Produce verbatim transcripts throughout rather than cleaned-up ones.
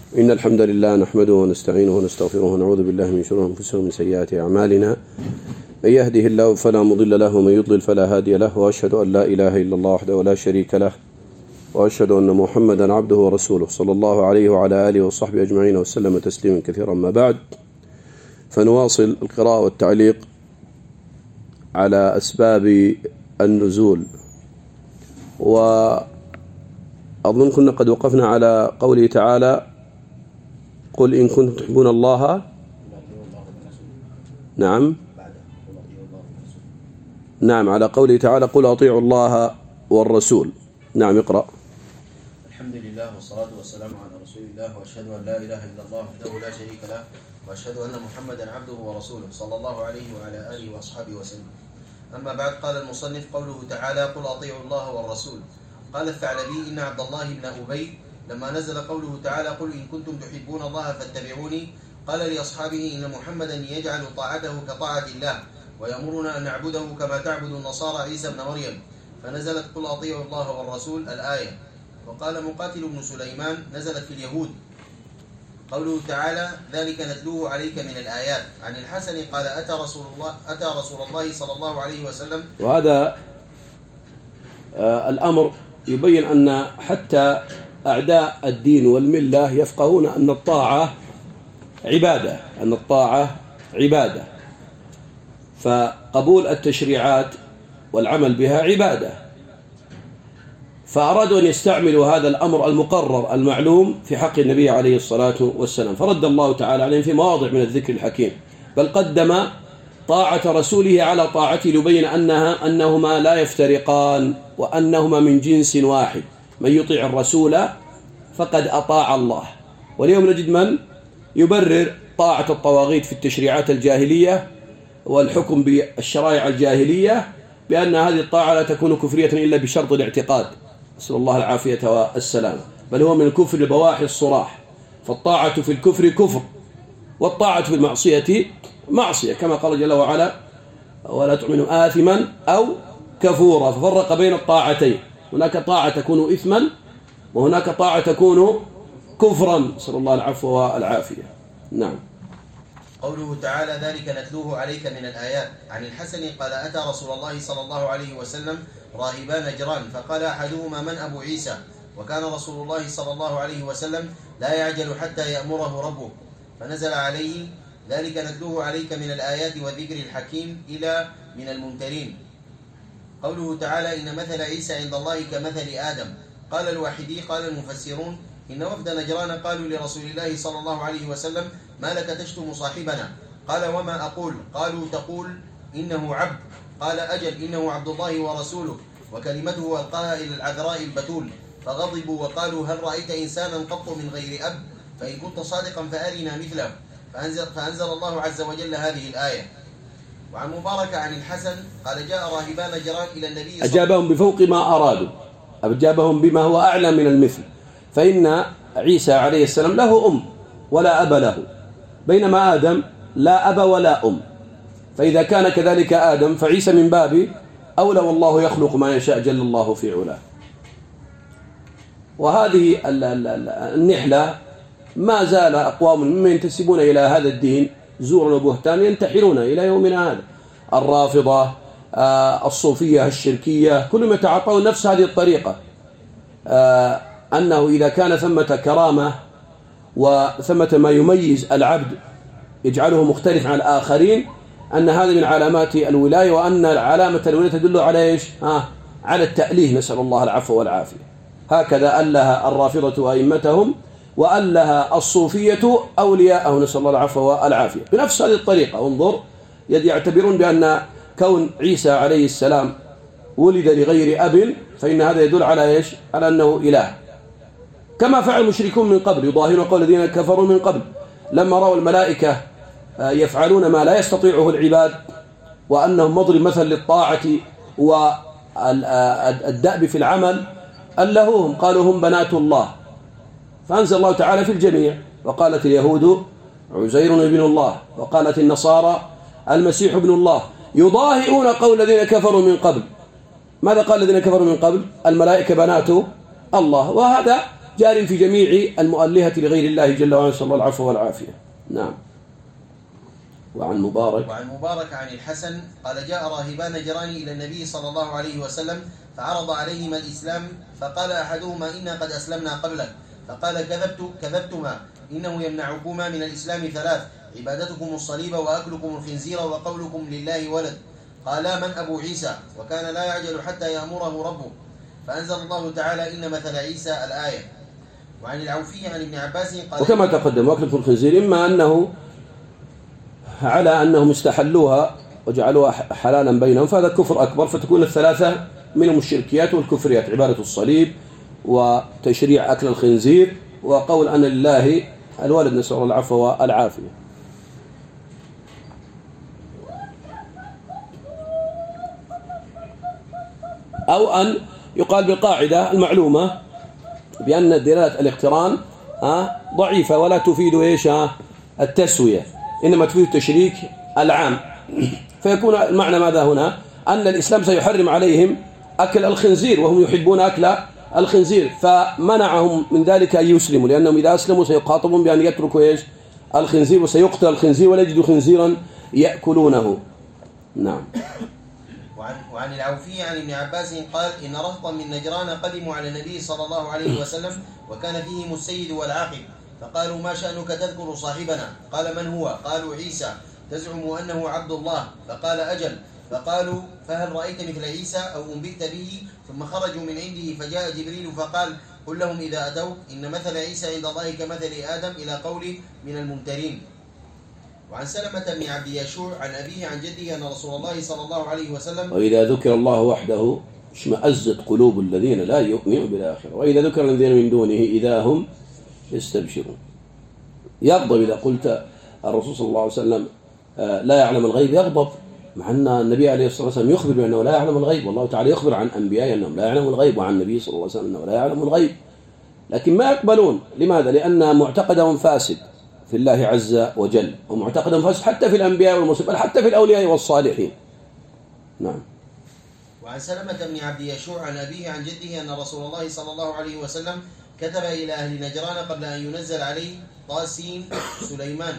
إن الحمد لله نحمده ونستعينه ونستغفره ونعوذ بالله من شرور أنفسنا ومن سيئات أعمالنا. من يهده الله فلا مضل له ومن يضلل فلا هادي له، وأشهد أن لا إله إلا الله وحده لا شريك له، وأشهد أن محمدا عبده ورسوله صلى الله عليه وعلى آله وصحبه أجمعين وسلم تسليما كثيرا. ما بعد، فنواصل القراءة والتعليق على أسباب النزول، وأظن كنا قد وقفنا على قوله تعالى: قل إن كنتم تحبون الله. نعم نعم على قوله تعالى: قل أطيعوا الله والرسول. نعم اقرأ. الحمد لله والصلاة والسلام على رسول الله، وأشهد أن لا إله إلا الله وحده لا شريك له، وأشهد أن محمدا عبده ورسوله صلى الله عليه وعلى آله وأصحابه وسلم. أما بعد، قال المصنف: قوله تعالى: قل أطيعوا الله والرسول. قال الثعلبي: إن عبد الله بن أبي لما نزل قوله تعالى: قل إن كنتم تحبون الله فاتبعوني، قال لأصحابه: إن محمدا يجعل طاعته كطاعة الله، ويأمرنا أن نعبده كما تعبد النصارى عيسى بن مريم، فنزلت قل أطيعوا الله والرسول الآية. وقال مقاتل بن سليمان: نزلت في اليهود. قوله تعالى: ذلك نتلوه عليك من الآيات. عن الحسن قال: أتى رسول الله أتى رسول الله صلى الله عليه وسلم. وهذا آه الأمر يبين أن حتى أعداء الدين والملة يفقهون أن الطاعة عبادة، أن الطاعة عبادة، فقبول التشريعات والعمل بها عبادة، فأرادوا أن يستعملوا هذا الأمر المقرر المعلوم في حق النبي عليه الصلاة والسلام، فرد الله تعالى عليهم في مواضع من الذكر الحكيم، بل قدم طاعة رسوله على طاعته ليبين أنها أنهما لا يفترقان، وأنهما من جنس واحد. من يطيع الرسول فقد أطاع الله. واليوم نجد من يبرر طاعة الطواغيت في التشريعات الجاهلية والحكم بالشرائع الجاهلية بأن هذه الطاعة لا تكون كفرية إلا بشرط الاعتقاد، نسأل الله العافية والسلام، بل هو من الكفر بواحي الصراح. فالطاعة في الكفر كفر، والطاعة في المعصية معصية، كما قال جل وعلا: ولا تؤمنوا آثما أو كفورا. ففرق بين الطاعتين، هناك طاعة تكون إثما، وهناك طاعة تكون كفرا، نسأل الله العفو والعافية. نعم. قوله تعالى: ذلك نتلوه عليك من الآيات. عن الحسن قال: أتى رسول الله صلى الله عليه وسلم راهبان نجران، فقال أحدهما: من أبو عيسى؟ وكان رسول الله صلى الله عليه وسلم لا يعجل حتى يأمره ربه، فنزل عليه: ذلك نتلوه عليك من الآيات والذكر الحكيم إلى من الممترين. قوله تعالى: إن مثل عيسى عند الله كمثل آدم. قال الواحدي: قال المفسرون: إن وفد نجران قالوا لرسول الله صلى الله عليه وسلم: ما لك تشتم صاحبنا؟ قال: وما أقول؟ قالوا: تقول إنه عبد. قال: أجل، إنه عبد الله ورسوله، وكلمته ألقاها إلى العذراء البتول. فغضبوا وقالوا: هل رأيت إنسانا قط من غير أب؟ فإن كنت صادقا فأرنا مثله. فأنزل, فأنزل الله عز وجل هذه الآية. وعن مبارك عن الحسن قال: جاء راهبان نجران إلى النبي صلى أجابهم بفوق ما أرادوا، أجابهم بما هو أعلى من المثل، فإن عيسى عليه السلام له أم ولا أب له، بينما آدم لا أب ولا أم، فإذا كان كذلك آدم فعيسى من باب أولى، والله يخلق ما يشاء جل الله في علاه. وهذه النحلة ما زال أقوام ممن ينتسبون إلى هذا الدين زورا وبهتان ينتحرون إلى يومنا هذا. الرافضة، الصوفية الشركية، كلهم يتعاطون نفس هذه الطريقة، أنه إذا كان ثمة كرامة وثمة ما يميز العبد يجعله مختلف عن الآخرين، أن هذا من علامات الولاية، وأن علامة الولاية تدل على إيش؟ آه على التأليه، نسأل الله العفو والعافية. هكذا ألها الرافضة أئمتهم، وألها الصوفية أولياءه، نسأل الله العفو والعافية، بنفس هذه الطريقة. انظر، يعتبرون بأن كون عيسى عليه السلام ولد لغير أب فإن هذا يدل على إيش؟ على أنه إله، كما فعل المشركون من قبل، يظاهرون قول الذين كفروا من قبل لما رأوا الملائكة يفعلون ما لا يستطيعه العباد، وأنهم مضرب مثل للطاعة والدأب في العمل، ألهوهم، قالوا هم بنات الله. فأنزل الله تعالى في الجميع: وقالت اليهود عزير ابن الله، وقالت النصارى المسيح ابن الله، يضاهئون قول الذين كفروا من قبل. ماذا قال الذين كفروا من قبل؟ الملائكة بنات الله. وهذا جار في جميع المؤلهة لغير الله جل وعلا، نسأل الله العفو والعافية. نعم. وعن مبارك وعن مبارك عن الحسن قال جاء راهبان نجران إلى النبي صلى الله عليه وسلم فعرض عليهما الإسلام، فقال أحدهما إنا قد أسلمنا قبلك، فقال كذبت كذبتما إنه يمنعكما من الإسلام ثلاث: عبادتكم الصليب وأكلكم الخنزير وقولكم لله ولد. قالا من أبو عيسى؟ وكان لا يعجل حتى يأمره ربه، فأنزل الله تعالى إن مثل عيسى الآية. وعن العوفي عن ابن عباس قال وكما تقدم أكلكم الخنزير إما أنه على أنهم استحلوها وجعلوها حلالا بينهم، فهذا كفر أكبر، فتكون الثلاثة منهم الشركيات والكفريات: عبادة الصليب وتشريع أكل الخنزير وقول أن لله الولد، نسأل الله العفو والعافية. أو أن يقال بالقاعدة المعلومة بأن دلالة الاقتران ضعيفة ولا تفيد إيش التسوية، إنما تفيد التشريك العام، فيكون المعنى ماذا هنا؟ أن الإسلام سيحرم عليهم أكل الخنزير وهم يحبون أكل الخنزير، فمنعهم من ذلك أن يسلموا، لأنهم إذا أسلموا سيقاطبون بأن يتركوا إيش الخنزير، وسيقتل الخنزير ولا يجدوا خنزيرا يأكلونه. نعم. وعن, وعن العوفي عن ابن عباس قال إن رهطا من نجران قدموا على النبي صلى الله عليه وسلم وكان فيهم السيد والعاقب، فقالوا ما شأنك تذكر صاحبنا؟ قال من هو؟ قالوا عيسى. تزعم أنه عبد الله؟ فقال أجل. فقالوا فهل رأيت مثل عيسى أو أنبئت به؟ ثم خرجوا من عنده فجاء جبريل فقال قل لهم إذا أتوا إن مثل عيسى عند الله كمثل آدم إلى قول من الممترين. وعن سلمة بن عبد يشوع عن أبيه عن جده أن رسول الله صلى الله عليه وسلم وإذا ذكر الله وحده اشمأزت قلوب الذين لا يؤمنون بالآخرة، وإذا ذكر الذين من دونه إذا هم يستبشرون. يغضب إذا قلت الرسول صلى الله عليه وسلم لا يعلم الغيب، يغضب، مع أن النبي عليه الصلاة والسلام يخبر بأنه لا يعلم الغيب، والله تعالى يخبر عن أنبياء أنهم لا يعلمون الغيب، وعن النبي صلى الله عليه وسلم أنه لا يعلم الغيب، لكن ما يقبلون. لماذا؟ لأن معتقدهم فاسد في الله عز وجل، ومعتقدهم فاسد حتى في الأنبياء والمرسلين، بل حتى في الأولياء والصالحين. نعم. وعن سلمة بن عبد يشوع عن أبيه عن جده أن رسول الله صلى الله عليه وسلم كتب إلى أهل نجران قبل أن ينزل عليه طاسين سليمان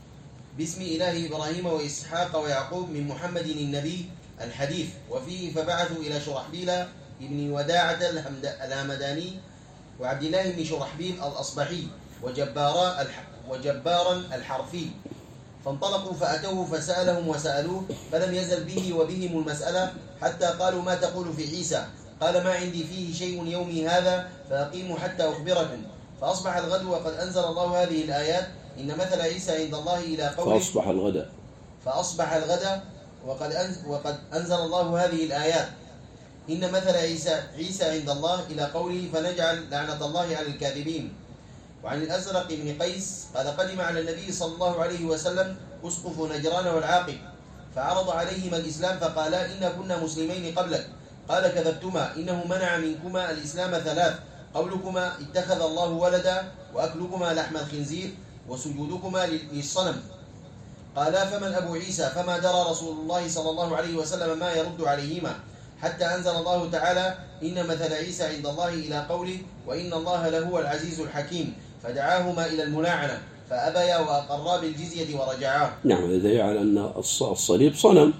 باسم إله إبراهيم وإسحاق ويعقوب من محمد النبي الحديث، وفيه فبعثوا إلى شرحبيل ابن وداعة الهمداني وعبد الله بن شرحبيل الأصبحي وجبارا الح... وجبارا الحرفي، فانطلقوا فأتوه فسألهم وسألوه، فلم يزل به وبهم المسألة حتى قالوا ما تقول في عيسى؟ قال ما عندي فيه شيء يومي هذا فأقيموا حتى أخبركم. فأصبح الغد وقد أنزل الله هذه الآيات إن مثل عيسى عند الله إلى قوله فأصبح الغد فأصبح الغد وقد أنزل, وقد أنزل الله هذه الآيات إن مثل عيسى عيسى عند الله إلى قوله فنجعل لعنة الله على الكاذبين. وعن الأزرق بن قيس قال قدم على النبي صلى الله عليه وسلم أسقف نجران والعاقب فعرض عليهما الإسلام فقالا إنا كنا مسلمين قبلك. قال كذبتما إنه منع منكما الإسلام ثلاث: قولكما اتخذ الله ولدا، وأكلكما لحم الخنزير، وسجودكما للصنم. قالا فمن أبو عيسى؟ فما درى رسول الله صلى الله عليه وسلم ما يرد عليهما حتى أنزل الله تعالى إن مثل عيسى عند الله إلى قوله وإن الله لهو العزيز الحكيم، فدعاهما إلى الملاعنة فأبيا وأقرا بالجزية ورجعاه. نعم، هذا يدل على أن الصليب صنم،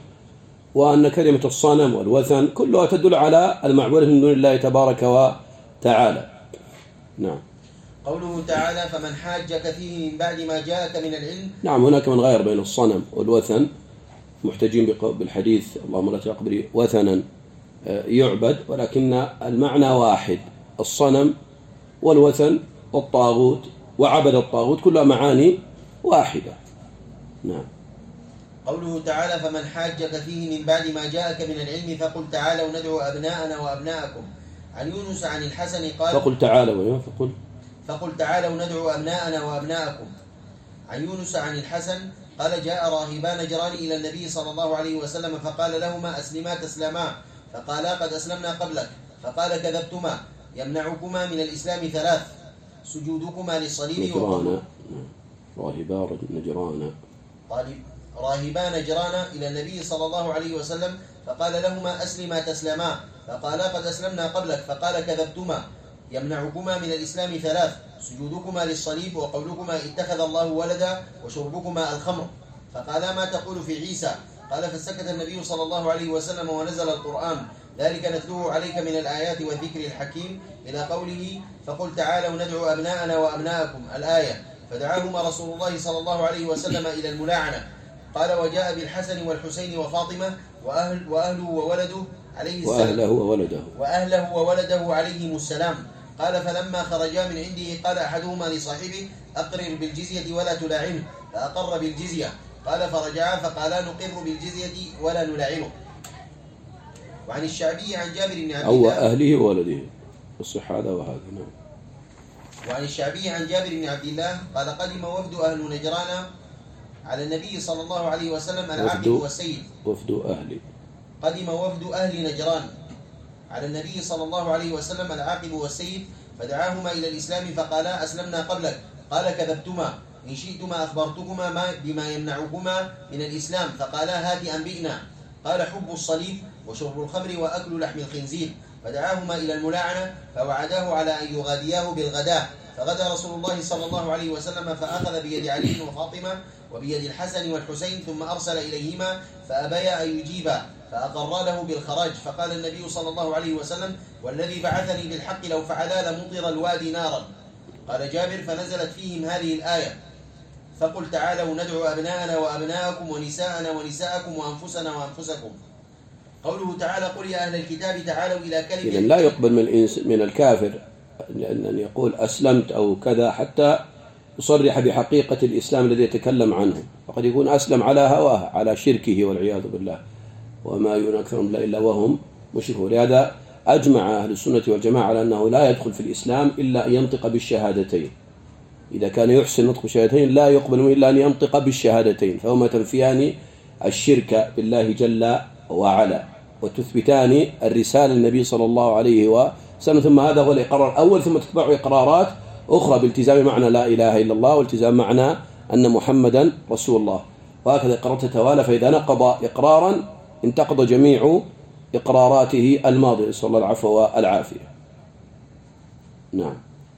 وأن كلمة الصنم والوثن كلها تدل على المعبودة من دون الله تبارك وتعالى. نعم. قوله تعالى فمن حاجك فيه من بعد ما جاءك من العلم. نعم، هناك من غير بين الصنم والوثن، محتاجين بالحديث اللهم لا تقبل وثنا يعبد، ولكن المعنى واحد: الصنم والوثن والطاغوت وعبد الطاغوت كلها معاني واحدة. نعم. قوله تعالى فمن حاجك فيه من بعد ما جاءك من العلم فقل تعالوا ندعو أبناءنا وأبناءكم. عن يونس عن الحسن قال فقل تعالوا فقل فقل تعالوا ندعو أبناءنا وأبناءكم. عن يونس عن الحسن قال جاء راهبان نجران إلى النبي صلى الله عليه وسلم فقال لهما أسلما تسلما، فقالا قد أسلمنا قبلك. فقال كذبتما يمنعكما من الإسلام ثلاث: سجودكما للصليب نجران راهبان نجران طالب راهبان نجران إلى النبي صلى الله عليه وسلم فقال لهما أسلما تسلما، فقالا قد أسلمنا قبلك. فقال كذبتما يمنعكما من الإسلام ثلاث: سجودكما للصليب، وقولكما اتخذ الله ولدا، وشربكما الخمر. فقالا: ما تقول في عيسى؟ قال: فسكت النبي صلى الله عليه وسلم ونزل القرآن: ذلك نتلوه عليك من الآيات والذكر الحكيم، إلى قوله: فقل تعالوا ندعو أبناءنا وأبناءكم، الآية. فدعاهما رسول الله صلى الله عليه وسلم إلى الملاعنة. قال: وجاء بالحسن والحسين وفاطمة وأهل وأهله وولده عليه السلام وأهله وولده وأهله وولده عليهم السلام. قال: فلما خرجا من عنده قال أحدهما لصاحبه: أقرر بالجزية ولا تلاعنه، فأقر بالجزية. قال: فرجعا فقالا: نقر بالجزية ولا نلاعنه. وعن الشعبي عن جابر بن عبد الله أو أهله وولده، الصح هذا وهذا. نعم. وعن الشعبي عن جابر بن عبد الله قال: قدم وفد أهل نجران على النبي صلى الله عليه وسلم العاقب والسيد. وفد أهل قدم وفد أهل نجران على النبي صلى الله عليه وسلم العاقب والسيد، فدعاهما إلى الإسلام فقالا: أسلمنا قبلك. قال: كذبتما، إن شئتما أخبرتكما ما بما يمنعكما من الإسلام. فقالا: هات أنبئنا. قال: حب الصليب، وشرب الخمر، وأكل لحم الخنزير. فدعاهما إلى الملاعنة، فوعداه على أن يغادياه بالغداء. فغدا رسول الله صلى الله عليه وسلم، فأخذ بيد علي وفاطمة وبيد الحسن والحسين، ثم أرسل إليهما فأبيا أن يجيبا، فأقر له بالخراج. فقال النبي صلى الله عليه وسلم: والذي بعثني بالحق لو فعلا لمطر الوادي نارا. قال جابر: فنزلت فيهم هذه الآية: فقل تعالوا ندعو أبناءنا وأبناءكم ونساءنا ونساءكم وأنفسنا وأنفسكم. قوله تعالى: قل يا أهل الكتاب تعالوا إلى كلمة. إذن لا يقبل من من الكافر أن يقول أسلمت أو كذا حتى يصرح بحقيقة الإسلام الذي يتكلم عنه، فقد يكون أسلم على هواه، على شركه والعياذ بالله، وما يؤمن أكثرهم إلا وهم مشركون. لهذا أجمع أهل السنة والجماعة على أنه لا يدخل في الإسلام إلا أن ينطق بالشهادتين. إذا كان يحسن نطق بالشهادتين لا يقبل منه إلا أن ينطق بالشهادتين، فهما تنفيان الشرك بالله جل وعلا وتثبتان الرسالة للنبي صلى الله عليه وسلم. ثم هذا هو الإقرار الأول، ثم تتبع إقرارات أخرى بالتزام معنى لا إله إلا الله، والتزام معنى أن محمدا رسول الله، وهكذا إقرارات تتوالى. فإذا نقض إقرارا انتقض جميع إقراراته الماضية، نسأل الله العفو والعافية. نعم.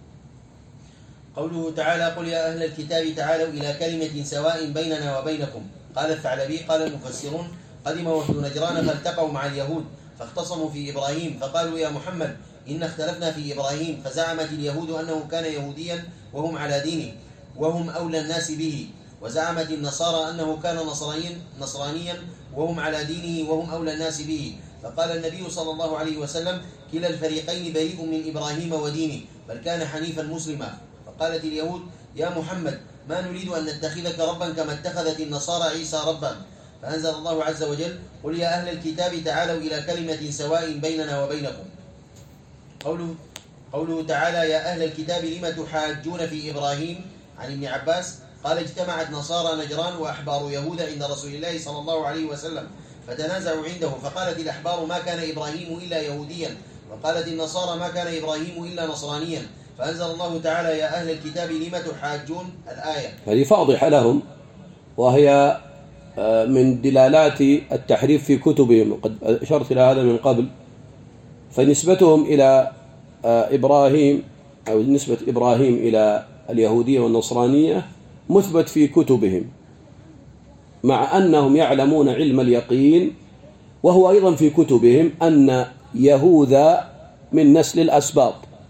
قوله تعالى: قل يا أهل الكتاب تعالوا إلى كلمة سواء بيننا وبينكم. قال الثعلبي: قال المفسرون: قدم وفد نجران فالتقوا مع اليهود فاختصموا في إبراهيم، فقالوا: يا محمد إن اختلفنا في إبراهيم. فزعمت اليهود أنه كان يهوديا وهم على دينه وهم أولى الناس به، وزعمت النصارى أنه كان نصرانيا نصرانيا وهم على دينه وهم أولى الناس به. فقال النبي صلى الله عليه وسلم: كلا الفريقين بريء من إبراهيم ودينه، بل كان حنيفا مسلما. فقالت اليهود: يا محمد ما نريد أن نتخذك ربا كما اتخذت النصارى عيسى ربا. فأنزل الله عز وجل: قل يا أهل الكتاب تعالوا إلى كلمة سواء بيننا وبينكم. قوله, قوله تعالى: يا أهل الكتاب لم تحاجون في إبراهيم. عن ابن عباس قال: اجتمعت نصارى نجران وأحبار يهود عند رسول الله صلى الله عليه وسلم، فتنازعوا عنده، فقالت الأحبار: ما كان إبراهيم إلا يهوديا، وقالت النصارى: ما كان إبراهيم إلا نصرانيا. فأنزل الله تعالى: يا أهل الكتاب لم تحاجون، الآية. هذه فاضحة لهم، وهي من دلالات التحريف في كتبهم، قد أشرت إلى هذا من قبل. فنسبتهم إلى إبراهيم أو نسبة إبراهيم إلى اليهودية والنصرانية مثبت في كتبهم، مع أنهم يعلمون علم اليقين، وهو أيضا في كتبهم أن يهوذا من نسل الأسباط،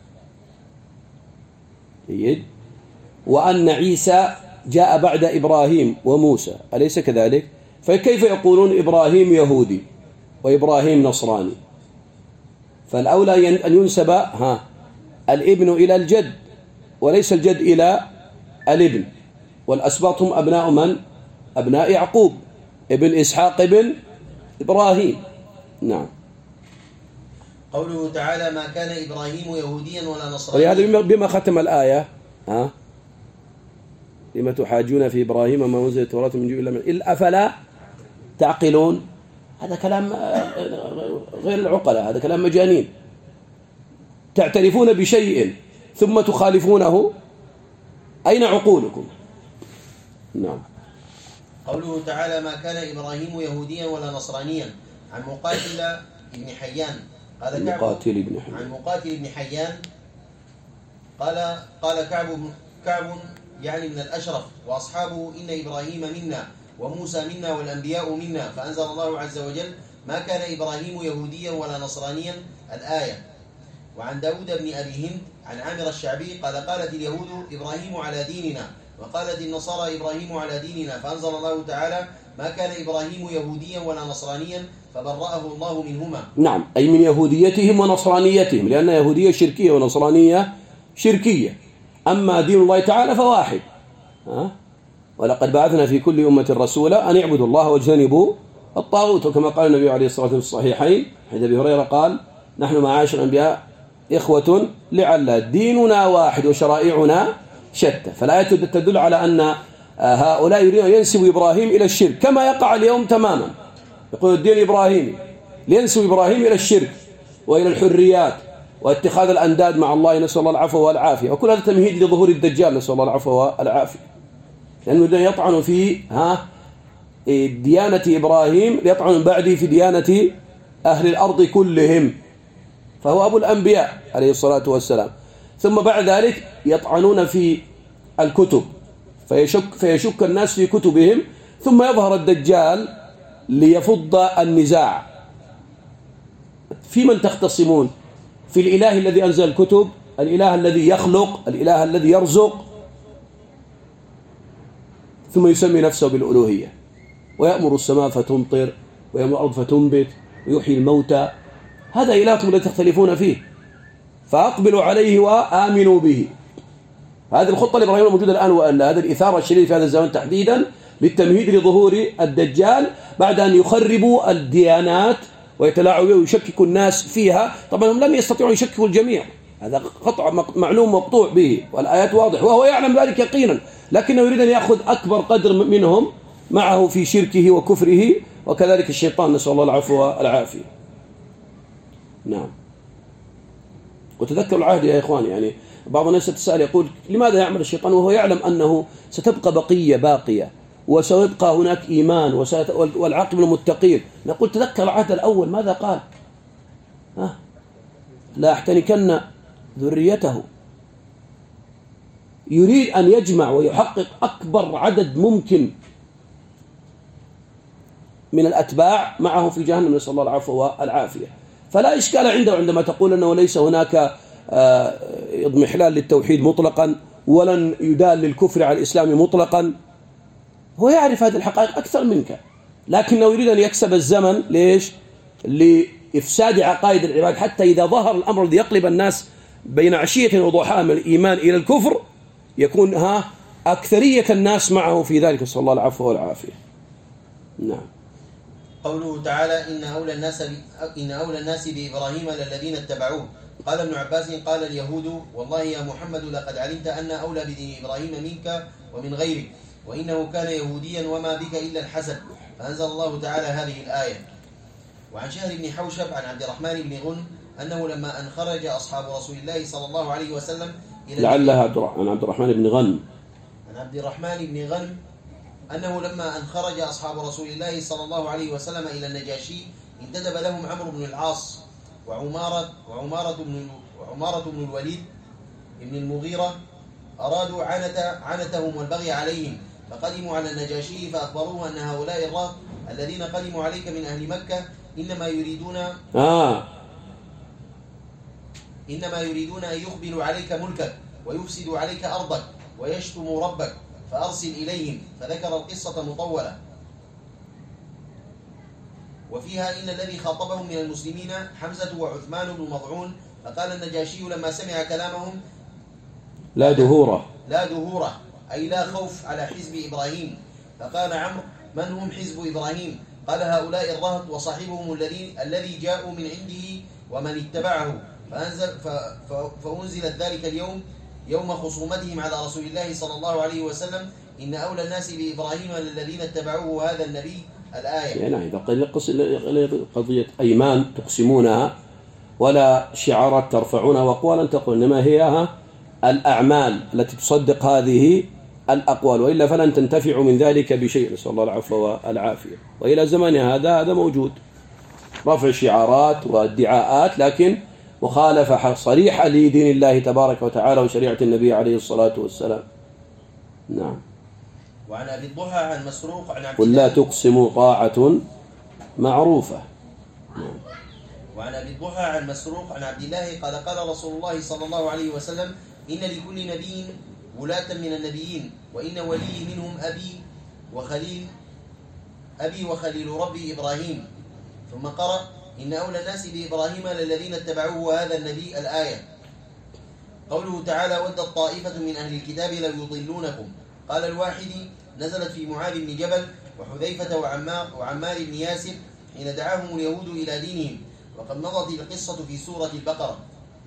وأن عيسى جاء بعد إبراهيم وموسى، أليس كذلك؟ فكيف يقولون إبراهيم يهودي وإبراهيم نصراني؟ فالأولى أن ينسب ها الابن إلى الجد وليس الجد إلى الابن. والأسباط هم أبناء من؟ أبناء يعقوب ابن إسحاق ابن إبراهيم. نعم. قوله تعالى: ما كان إبراهيم يهوديا ولا نصرانيا. ولهذا بما ختم الآية: ها لما تحاجون في إبراهيم ما أنزلت التوراة من جيل إلا إلا أفلا تعقلون. هذا كلام غير العقلاء، هذا كلام مجانين. تعترفون بشيء ثم تخالفونه، أين عقولكم؟ نعم. قوله تعالى: ما كان إبراهيم يهوديا ولا نصرانيا. عن مقاتل بن حيان قال: مقاتل بن حيان عن مقاتل بن حيان قال قال كعب كعب يعني من الأشرف وأصحابه إن إبراهيم منا وموسى منا والأنبياء منا، فأنزل الله عز وجل ما كان إبراهيم يهوديا ولا نصرانيا الآية. وعن داود بن أبي هند عن عامر الشعبي قال قالت اليهود إبراهيم على ديننا وقالت النصارى إبراهيم على ديننا، فأنزل الله تعالى ما كان إبراهيم يهوديا ولا نصرانيا فبرأه الله منهما. نعم، أي من يهوديتهم ونصرانيتهم، لأن يهودية شركية ونصرانية شركية، أما دين الله تعالى فواحد. ها؟ ولقد بعثنا في كل أمة رسولا أن يعبدوا الله واجتنبوا الطاغوت، وكما قال النبي عليه الصلاة والسلام في الصحيحين حديث أبي هريرة قال نحن معاشر الأنبياء إخوة لعل ديننا واحد وشرائعنا شتى. فالآية تدل على أن هؤلاء يريدون أن ينسبوا إبراهيم إلى الشرك كما يقع اليوم تماما. يقول الدين الإبراهيمي لينسب إبراهيم إلى الشرك وإلى الحريات واتخاذ الأنداد مع الله، نسأل الله العفو والعافية، وكل هذا تمهيد لظهور الدجال، نسأل الله العفو والعافية، لأنه يطعن في ها ديانة إبراهيم، يطعن بعده في ديانة أهل الأرض كلهم، فهو أبو الأنبياء عليه الصلاة والسلام. ثم بعد ذلك يطعنون في الكتب فيشك, فيشك الناس في كتبهم، ثم يظهر الدجال ليفض النزاع. في من تختصمون؟ في الإله الذي أنزل الكتب، الإله الذي يخلق، الإله الذي يرزق، ثم يسمي نفسه بالألوهية ويأمر السماء فتمطر ويأمر الأرض فتنبت ويحيي الموتى. هذا إلهكم الذي تختلفون فيه، فأقبلوا عليه وآمنوا به. هذه الخطة الإبراهيمية موجودة الآن، وأن هذا الإثارة الشديدة في هذا الزمن تحديدا للتمهيد لظهور الدجال بعد أن يخربوا الديانات ويتلاعبوا ويشككوا الناس فيها. طبعا هم لم يستطيعوا يشككوا الجميع، هذا قطع معلوم مقطوع به والآيات واضح، وهو يعلم ذلك يقينا، لكنه يريد أن يأخذ أكبر قدر منهم معه في شركه وكفره، وكذلك الشيطان، نسأل الله العفو والعافية. نعم. وتذكروا العهد يا إخوان، يعني بعض الناس تسأل يقول لماذا يعمل الشيطان وهو يعلم أنه ستبقى بقية باقية وسيبقى هناك إيمان والعاقبة للمتقين. نقول تذكر العهد الأول ماذا قال؟ ها؟ لا أحتنكن ذريته. يريد أن يجمع ويحقق أكبر عدد ممكن من الأتباع معه في جهنم، نسأل الله العفو والعافية. فلا إشكال عنده عندما تقول أنه ليس هناك اضمحلال للتوحيد مطلقا ولن يدال للكفر على الإسلام مطلقا. هو يعرف هذه الحقائق أكثر منك، لكنه يريد أن يكسب الزمن. ليش؟ لإفساد عقائد العباد، حتى إذا ظهر الأمر الذي يقلب الناس بين عشية وضحاها من الإيمان إلى الكفر يكون ها أكثرية الناس معه في ذلك، نسأل الله العفو والعافية. نعم. قوله تعالى إن أولى الناس إن أولى الناس بإبراهيم للذين اتبعوه. قال ابن عباس قال اليهود والله يا محمد لقد علمت أن أولى بدين إبراهيم منك ومن غيرك، وإنه كان يهوديا وما بك إلا الحسد، فأنزل الله تعالى هذه الآية. وعن شهر بن حوشب عن عبد الرحمن بن غنم أنه لما أن خرج أصحاب رسول الله صلى الله عليه وسلم إلى لعلها عن عبد الرحمن بن غنم عن عبد الرحمن بن غنم أنه لما أن خرج أصحاب رسول الله صلى الله عليه وسلم إلى النجاشي انتدب لهم عمرو بن العاص وعمارة وعمارة بن وعمارة بن الوليد ابن المغيرة، أرادوا عنة عنتهم والبغي عليهم، فقدموا على النجاشي فأخبروه أن هؤلاء الرهط الذين قدموا عليك من أهل مكة إنما يريدون آه إنما يريدون أن يخبلوا عليك ملكك ويفسدوا عليك أرضك ويشتموا ربك، فأرسل إليهم. فذكر القصة مطولة، وفيها إن الذي خاطبهم من المسلمين حمزة وعثمان بن مضعون، فقال النجاشي لما سمع كلامهم لا دهورة لا دهورة أي لا خوف على حزب إبراهيم. فقال عمرو من هم حزب إبراهيم؟ قال هؤلاء الرهط وصاحبهم الذي الذي جاءوا من عنده ومن اتبعه. فأنزل فأنزلت ذلك اليوم يوم خصومتهم على رسول الله صلى الله عليه وسلم إن أولى الناس بإبراهيم الذين اتبعوه هذا النبي الآية. يعني إذا قضية أيمان تقسمونها ولا شعارات ترفعونها وأقوالا تقول، إنما هي الأعمال التي تصدق هذه الأقوال، وإلا فلن تنتفعوا من ذلك بشيء، نسأل الله العفو والعافية. وإلى زمن هذا هذا موجود، رفع شعارات وادعاءات، لكن مخالفة صريحة لدين الله تبارك وتعالى وشريعة النبي عليه الصلاة والسلام. نعم. وعن أبي الضحى عن مسروق عن عبد قل لا الله تقسموا طاعة معروفة. نعم. وعن أبي الضحى عن مسروق عن عبد الله قال قال رسول الله صلى الله عليه وسلم إن لكل نبي ولاة من النبيين وإن ولي منهم أبي وخليل أبي وخليل ربي إبراهيم. ثم قرأ إن أولى الناس بإبراهيم للذين اتبعوه هذا النبي الآية. قوله تعالى ودت طائفة من أهل الكتاب ليضلونكم. قال الواحدي نزلت في معاذ بن جبل وحذيفة وعمار, وعمار بن ياسر حين دعاهم اليهود إلى دينهم، وقد مضت القصة في سورة البقرة.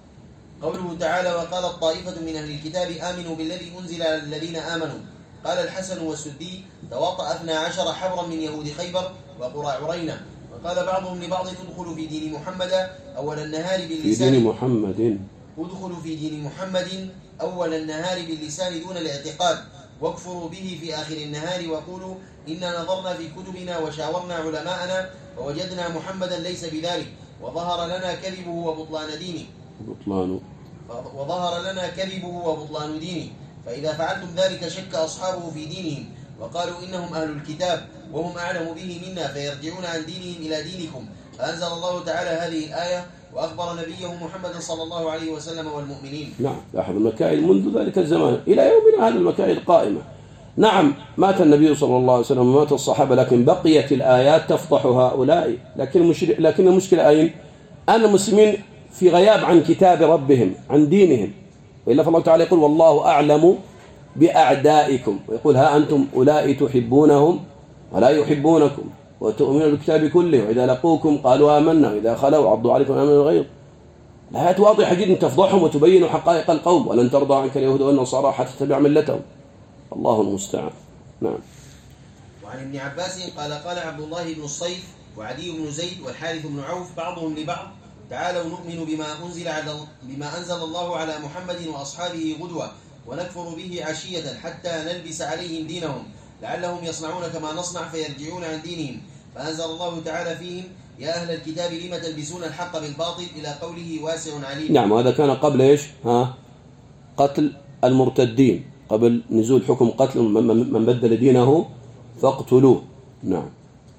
قوله تعالى وقالت طائفة من أهل الكتاب آمنوا بالذي أنزل على الذين آمنوا. قال الحسن والسدي تواطأ اثنا عشر حبرا من يهود خيبر وقرى عرينة. وقال بعضهم لبعض ادخلوا في دين محمد أول النهار باللسان في دين محمد ادخلوا في دين محمد أول النهار باللسان دون الاعتقاد، واكفروا به في آخر النهار، وقولوا إنا نظرنا في كتبنا وشاورنا علماءنا ووجدنا محمدا ليس بذلك، وظهر لنا كذبه وبطلان دينه بطلان وظهر لنا كذبه وبطلان دينه. فإذا فعلتم ذلك شك أصحابه في دينهم وقالوا إنهم أهل الكتاب وهم أعلم به منا، فيرجعون عن دينهم إلى دينكم. فأنزل الله تعالى هذه الآية وأخبر نبيه محمد صلى الله عليه وسلم والمؤمنين. نعم. لاحظ المكائد منذ ذلك الزمان إلى يومنا هذه المكائد قائمة. نعم مات النبي صلى الله عليه وسلم ومات الصحابة، لكن بقيت الآيات تفضح هؤلاء. لكن لكن المشكلة أين؟ أن المسلمين في غياب عن كتاب ربهم عن دينهم، وإلا فالله تعالى يقول والله أعلم بأعدائكم، ويقول ها أنتم أولئك تحبونهم ولا يحبونكم وتؤمنون بالكتاب كله وإذا لقوكم قالوا آمنا وإذا خلوا عضوا عليكم آمن الغيظ. الآيات واضحة جدا تفضحهم وتبين حقائق القوم. ولن ترضى عنك اليهود والنصارى حتى تتبع ملتهم. الله المستعان. نعم. وعن ابن عباس قال قال عبد الله بن الصيف وعدي بن زيد والحارث بن عوف بعضهم لبعض تعالوا نؤمن بما أنزل على بما أنزل الله على محمد وأصحابه غدوة ونكفر به عشية حتى نلبس عليهم دينهم لعلهم يصنعون كما نصنع فيرجعون عن دينهم. فأنزل الله تعالى فيهم يا أهل الكتاب لم تلبسون الحق بالباطل إلى قوله واسع عليم. نعم. وهذا كان قبل إيش؟ ها قتل المرتدين، قبل نزول حكم قتل من بدل دينه فاقتلوه. نعم.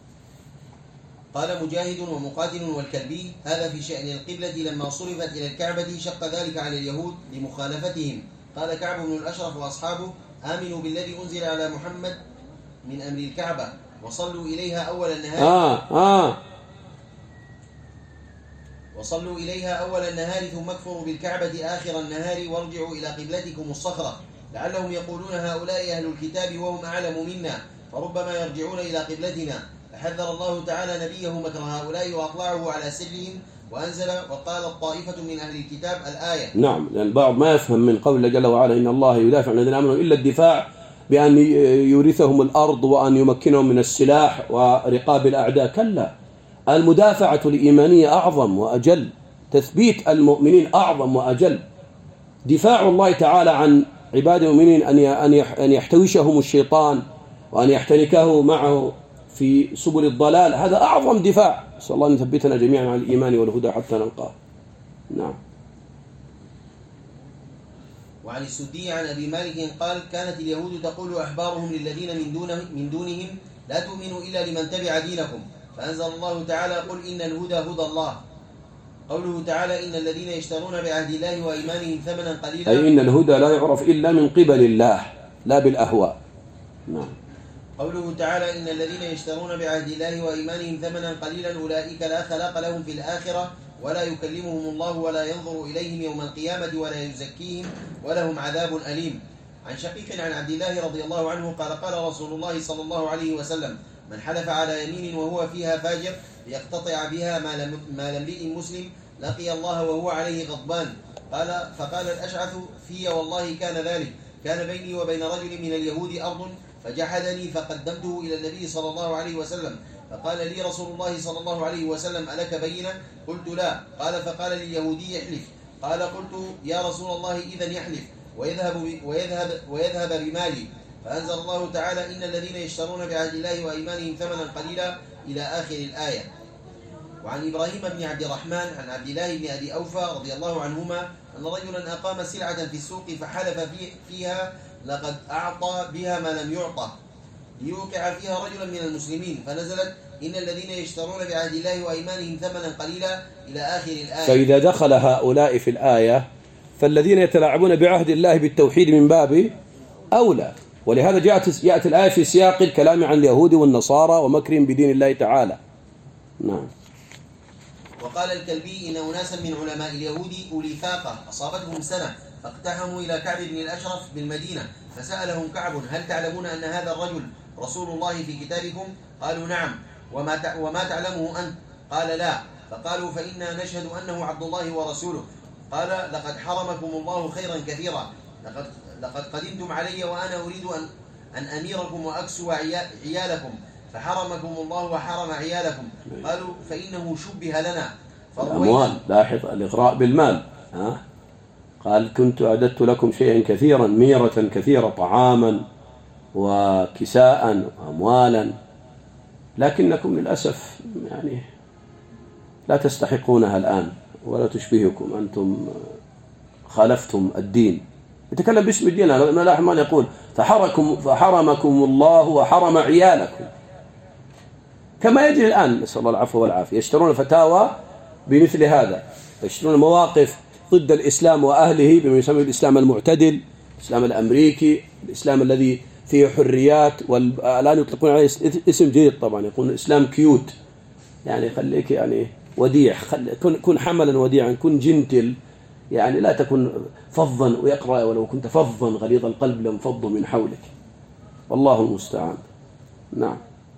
قال مجاهد ومقاتل والكلبي هذا في شأن القبلة لما صرفت إلى الكعبة شق ذلك على اليهود لمخالفتهم. قال كعب بن الأشرف وأصحابه آمنوا بالذي أنزل على محمد من أمر الكعبة وصلوا إليها أول النهار آه آه وصلوا إليها أول النهار ثم اكفروا بالكعبة آخر النهار وارجعوا إلى قبلتكم الصخرة لعلهم يقولون هؤلاء أهل الكتاب وهم أعلم منا فربما يرجعون إلى قبلتنا. فحذر الله تعالى نبيه مكر هؤلاء وأطلعه على سرهم وأنزل وقال الطائفة من أهل الكتاب الآية. نعم. لأن البعض ما يفهم من قول جل وعلا إن الله يدافع عن الذين آمنوا إلا الدفاع بأن يورثهم الأرض وأن يمكنهم من السلاح ورقاب الأعداء. كلا، المدافعة الإيمانية أعظم وأجل، تثبيت المؤمنين أعظم وأجل. دفاع الله تعالى عن عباد المؤمنين أن يحتوشهم الشيطان وأن يحتنكه معه في سبل الضلال، هذا أعظم دفاع. نسأل الله أن يثبتنا جميعا على الإيمان والهدى حتى نلقاه. نعم. وعن السدي عن أبي مالك قال كانت اليهود تقول أحبارهم للذين من, دونه من دونهم لا تؤمنوا إلا لمن تبع دينكم. فأنزل الله تعالى قل إن الهدى هدى الله. قوله تعالى إن الذين يشترون بعهد الله وإيمانهم ثمنا قليلا، أي إن الهدى لا يعرف إلا من قبل الله لا بالأهواء. نعم. قوله تعالى إن الذين يشترون بعهد الله وإيمانهم ثمنا قليلا أولئك لا خلاق لهم في الآخرة ولا يكلمهم الله ولا ينظر إليهم يوم القيامة ولا يزكيهم ولهم عذاب أليم. عن شقيق عن عبد الله رضي الله عنه قال قال رسول الله صلى الله عليه وسلم من حلف على يمين وهو فيها فاجر ليقتطع بها مال امرئ مسلم لقي الله وهو عليه غضبان. قال فقال الأشعث في والله كان ذلك، كان بيني وبين رجل من اليهود أرض فجحدني فقدمته إلى النبي صلى الله عليه وسلم فقال لي رسول الله صلى الله عليه وسلم ألك بينة؟ قلت لا. قال فقال لليهودي احلف. قال قلت يا رسول الله إذن يحلف ويذهب, ويذهب, ويذهب بمالي. فأنزل الله تعالى إن الذين يشترون بعهد الله وإيمانهم ثمنا قليلا إلى آخر الآية. وعن إبراهيم بن عبد الرحمن عن عبد الله بن أبي أوفى رضي الله عنهما أن رجلا أقام سلعة في السوق فحلف فيها لقد أعطى بها ما لم يعطى ليوقع فيها رجلا من المسلمين، فنزلت إن الذين يشترون بعهد الله وأيمانهم ثمنا قليلا إلى آخر الآية. فإذا دخل هؤلاء في الآية فالذين يتلاعبون بعهد الله بالتوحيد من باب أولى، ولهذا جاءت جاءت الآية في سياق الكلام عن اليهود والنصارى ومكرهم بدين الله تعالى. نعم. وقال الكلبي إن أناسا من علماء اليهود أولي فاقة أصابتهم سنة فاقتحموا إلى كعب بن الأشرف بالمدينة فسألهم كعب هل تعلمون أن هذا الرجل رسول الله في كتابكم؟ قالوا نعم. وما وما تعلمه أنت؟ قال لا. فقالوا فإنا نشهد أنه عبد الله ورسوله. قال لقد حرمكم الله خيرا كثيرا، لقد لقد قدمتم علي وأنا أريد أن أن أميركم وأكسو عيالكم فحرمكم الله وحرم عيالكم. قالوا فإنه شبه لنا الأموال. لاحظ الإغراء بالمال. ها؟ قال كنت أعددت لكم شيئا كثيرا، ميرة كثيرة، طعاما وكساء وأموالا، لكنكم للأسف يعني لا تستحقونها الآن ولا تشبهكم، أنتم خالفتم الدين. يتكلم باسم الدين. أنا لا أحمل يقول فحركم فحرمكم الله وحرم عيالكم، كما يجري الآن نسأل الله العفو والعافية. يشترون فتاوى بمثل هذا، يشترون مواقف ضد الإسلام وأهله بما يسمى الإسلام المعتدل، الإسلام الأمريكي، الإسلام الذي فيه حريات، والآن يطلقون عليه اسم جديد طبعا، يقولون إسلام كيوت، يعني خليك يعني وديع، خلي كن كن حملا وديعا، كن جنتل، يعني لا تكن فظا ويقرأ ولو كنت فظا غليظ القلب لانفضوا من حولك، والله المستعان. نعم.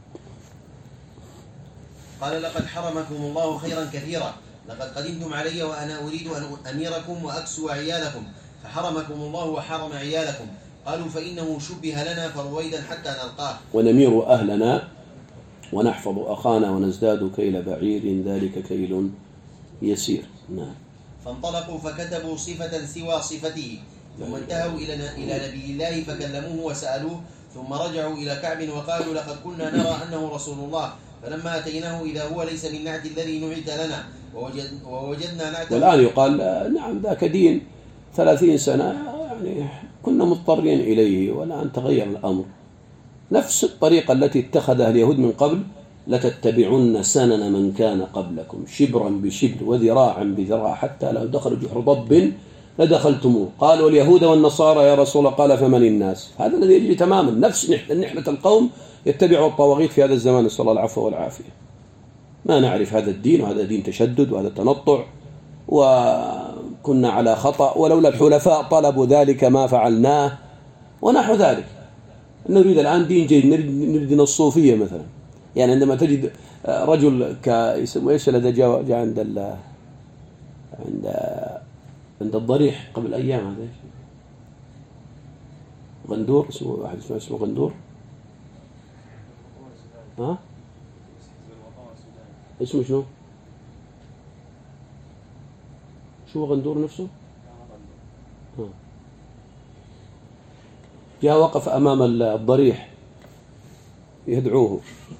قال لقد حرمكم الله خيرا كثيرا، لقد قدمتم علي وأنا أريد أن أميركم وأكسو عيالكم فحرمكم الله وحرم عيالكم. قالوا فإنه شبه لنا فرويدا حتى نلقاه. ونمير أهلنا ونحفظ أخانا ونزداد كيل بعير ذلك كيل يسير. نعم. فانطلقوا فكتبوا صفة سوى صفته، ثم انتهوا إلى إلى نبي الله فكلموه وسألوه، ثم رجعوا إلى كعب وقالوا لقد كنا نرى أنه رسول الله، فلما أتيناه إذا هو ليس من نعت الذي نعت لنا ووجد ووجدنا نعته. والآن يقال نعم ذاك دين ثلاثين سنة يعني كنا مضطرين إليه، والآن تغير الأمر. نفس الطريقة التي اتخذها اليهود من قبل، لتتبعن سنن من كان قبلكم شبرا بشبر وذراعا بذراع حتى لو دخلوا جحر ضب لدخلتموه. قالوا اليهود والنصارى يا رسول الله، قال فمن الناس. هذا الذي يجري تماما، نفس نحلة القوم يتبعوا الطواغيت في هذا الزمان، نسأل الله العفو والعافية. ما نعرف هذا الدين، وهذا دين تشدد وهذا تنطع، وكنا على خطأ، ولولا الحلفاء طلبوا ذلك ما فعلناه ونحو ذلك. نريد الآن دين جيد، نريد الصوفية مثلا. يعني عندما تجد رجل كيسمى ايش الذي جاء جاء عند ال عند عند الضريح قبل ايام، هذا غندور، اسمه واحد اسمه اسمه غندور، ها اسمه شنو شو غندور نفسه؟ ها جاء وقف امام الضريح يدعوه.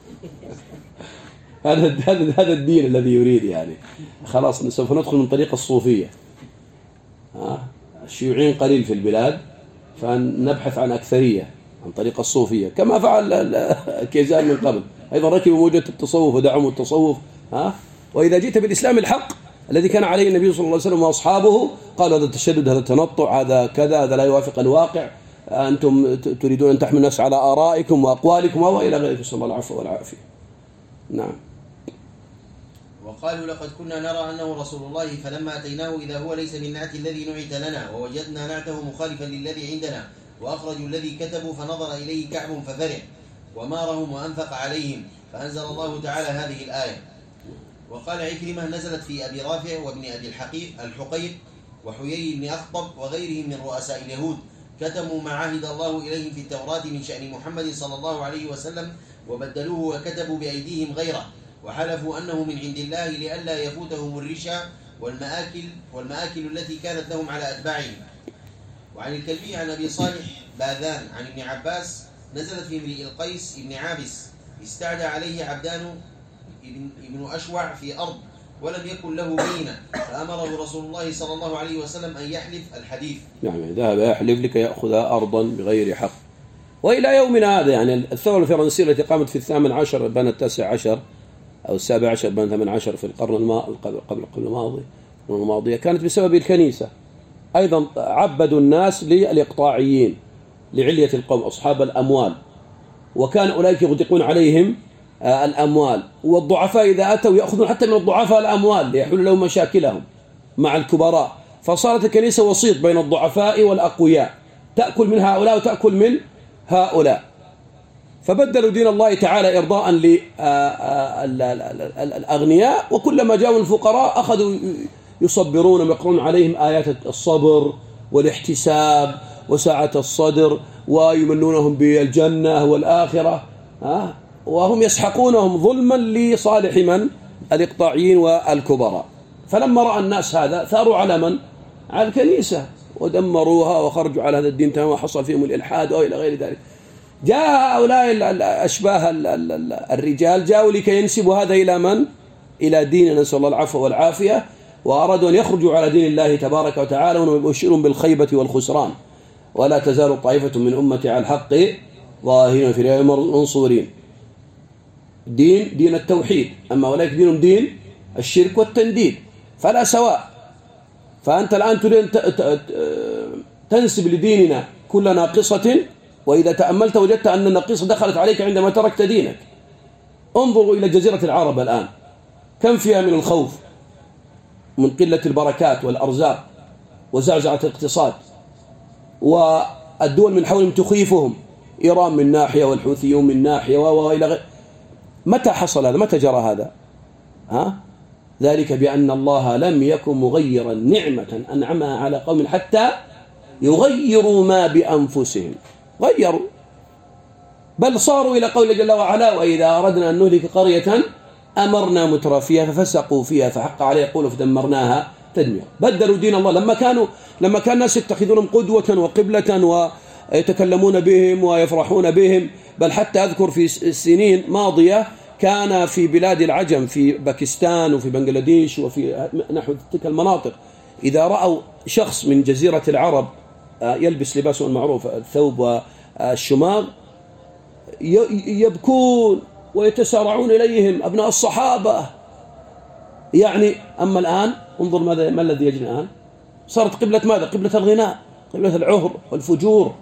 هذا هذا هذا الدين الذي يريد، يعني خلاص سوف ندخل من طريق الصوفية. ها الشيوعيين قليل في البلاد، فنبحث عن أكثرية عن طريق الصوفية، كما فعل الكيزان من قبل، أيضا ركبوا موجة التصوف ودعموا التصوف. ها وإذا جئت بالإسلام الحق الذي كان عليه النبي صلى الله عليه وسلم وأصحابه، قالوا هذا التشدد، هذا التنطع، هذا كذا، هذا لا يوافق الواقع، أنتم تريدون أن تحملوا الناس على آرائكم وأقوالكم وإلى غيره، صلى الله العفو والعافية. نعم. وقالوا لقد كنا نرى أنه رسول الله، فلما أتيناه إذا هو ليس من نعت الذي نعت لنا ووجدنا نعته مخالفا للذي عندنا، وأخرجوا الذي كتبوا فنظر إليه كعب ففرح ومارهم وأنفق عليهم، فأنزل الله تعالى هذه الآية. وقال عكرمة نزلت في أبي رافع وابن أبي الحقيق وحيي بن أخطب وغيرهم من رؤساء اليهود، كتموا ما عهد الله إليهم في التوراة من شأن محمد صلى الله عليه وسلم وبدلوه وكتبوا بأيديهم غيره، وحلفوا أنه من عند الله لئلا يفوتهم الرشا والمآكل والمآكل التي كانت لهم على أتباعهم. وعن الكلبي عن أبي صالح باذان عن ابن عباس نزلت في امرئ القيس ابن عابس، استعدى عليه عبدان ابن أشوع في أرض ولم يكن له بينة، فأمره رسول الله صلى الله عليه وسلم أن يحلف الحديث. نعم، ذهب يحلف لكي يأخذ أرضا بغير حق. وإلى يومنا هذا يعني الثورة الفرنسية التي قامت في الثامن عشر بين التاسع عشر أو السابع عشر بين الثامن عشر في القرن الماضي قبل قبل الماضي الماضية كانت بسبب الكنيسة. أيضا عبدوا الناس للإقطاعيين لعلية القوم أصحاب الأموال، وكان أولئك يغدقون عليهم الأموال، والضعفاء إذا أتوا يأخذون حتى من الضعفاء الأموال ليحلوا لهم مشاكلهم مع الكبراء. فصارت الكنيسة وسيط بين الضعفاء والأقوياء، تأكل من هؤلاء وتأكل من هؤلاء. فبدلوا دين الله تعالى إرضاء للأغنياء، وكلما جاءوا الفقراء أخذوا يصبرون ويقرون عليهم آيات الصبر والاحتساب وسعة الصدر، ويمنونهم بالجنة والآخرة، وهم يسحقونهم ظلما لصالح من؟ الإقطاعيين والكبراء. فلما رأى الناس هذا ثاروا على من؟ على الكنيسة ودمروها وخرجوا على هذا الدين تماما، وحصل فيهم الإلحاد وإلى غير ذلك. جاء هؤلاء أشباه الرجال جاءوا لكي ينسبوا هذا إلى من؟ إلى ديننا، نسأل الله العفو والعافية، وأرادوا أن يخرجوا على دين الله تبارك وتعالى ويبشرون بالخيبة والخسران. ولا تزال طائفة من أمتي على الحق ظاهرين في اليوم منصورين. دين دين التوحيد، أما أولئك دينهم دين الشرك والتنديد، فلا سواء. فأنت الآن تريد تنسب لديننا كل ناقصة، وإذا تأملت وجدت أن الناقصة دخلت عليك عندما تركت دينك. انظروا إلى جزيرة العرب الآن، كم فيها من الخوف من قلة البركات والأرزاق وزعزعة الاقتصاد، والدول من حولهم تخيفهم، إيران من ناحية والحوثيون من ناحية وإلى غير. متى حصل هذا؟ متى جرى هذا؟ ها؟ ذلك بأن الله لم يكن مغيرا نعمة أنعمها على قوم حتى يغيروا ما بأنفسهم. غيروا، بل صاروا إلى قول جل وعلا: وإذا أردنا أن نهلك قرية أمرنا مترفيها ففسقوا فيها فحق عليه قولوا فدمرناها تدميرا. بدلوا دين الله لما كانوا لما كان الناس يتخذونهم قدوة وقبلة ويتكلمون بهم ويفرحون بهم. بل حتى أذكر في سنين ماضية كان في بلاد العجم في باكستان وفي بنغلاديش وفي نحو تلك المناطق، إذا رأوا شخص من جزيرة العرب يلبس لباسه المعروف الثوب والشماغ يبكون ويتسارعون إليهم أبناء الصحابة يعني. أما الآن انظر ماذا ما الذي يجري الآن. صارت قبلة ماذا؟ قبلة الغناء، قبلة العهر والفجور،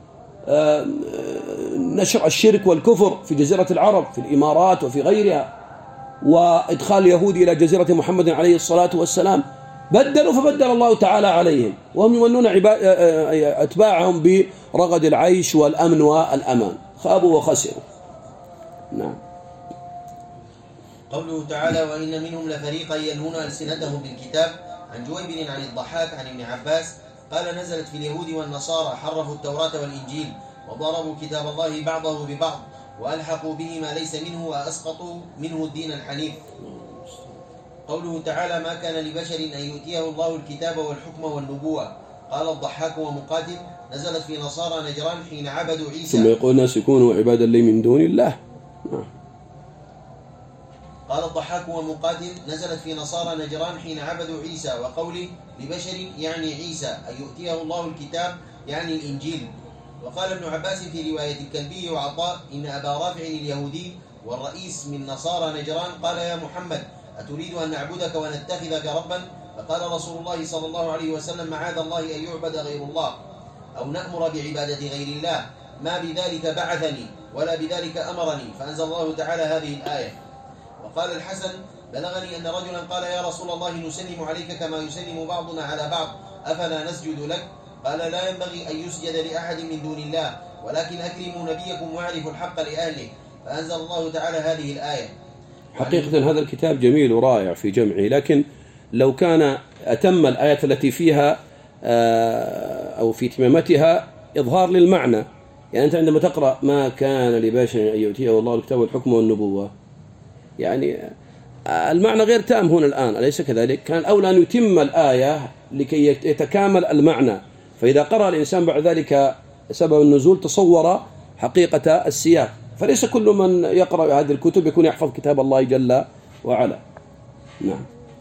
نشر الشرك والكفر في جزيرة العرب في الإمارات وفي غيرها، وإدخال اليهود إلى جزيرة محمد عليه الصلاة والسلام. بدلوا فبدل الله تعالى عليهم، وهم يمنون أتباعهم برغد العيش والأمن والأمان. خابوا وخسروا. نعم. قوله تعالى: وإن منهم لفريقا يلهون ألسنتهم بالكتاب. عن جويبر عن الضحاك عن ابن عباس قال: نزلت في اليهود والنصارى حرفوا التوراة والإنجيل وضربوا كتاب الله بعضه ببعض وألحقوا به ما ليس منه وأسقطوا منه الدين الحنيف. قوله تعالى: ما كان لبشر أن يؤتيه الله الكتاب والحكم والنبوة. قال الضحاك ومقاتل: نزلت في نصارى نجران حين عبدوا عيسى. ثم يقول الناس يكونوا عبادا لي من دون الله. قال الضحاك ومقاتل: نزلت في نصارى نجران حين عبدوا عيسى. وقولي لبشر يعني عيسى أن يؤتيه الله الكتاب يعني الإنجيل. وقال ابن عباس في رواية الكلبي وعطاء: إن أبا رافع اليهودي والرئيس من نصارى نجران قال: يا محمد أتريد أن نعبدك ونتخذك ربا؟ فقال رسول الله صلى الله عليه وسلم: معاذ الله أن يعبد غير الله أو نأمر بعبادة غير الله، ما بذلك بعثني ولا بذلك أمرني. فأنزل الله تعالى هذه الآية. وقال الحسن: بلغني أن رجلا قال: يا رسول الله نسلم عليك كما يسلم بعضنا على بعض، أفلا نسجد لك؟ قال: لا ينبغي أن يسجد لأحد من دون الله، ولكن أكرموا نبيكم واعرفوا الحق لأهله. فأنزل الله تعالى هذه الآية. حقيقة هذا الكتاب جميل ورائع في جمعه، لكن لو كان أتم الآيات التي فيها أو في تمامتها إظهار للمعنى. يعني أنت عندما تقرأ: ما كان لبشر أن يؤتيه الله الكتاب والحكم والنبوة، يعني المعنى غير تام هنا الآن، أليس كذلك؟ كان أولى أن يتم الآية لكي يتكامل المعنى. فإذا قرأ الإنسان بعد ذلك سبب النزول تصور حقيقة السياق. فليس كل من يقرأ هذه الكتب يكون يحفظ كتاب الله جل وعلا. نعم.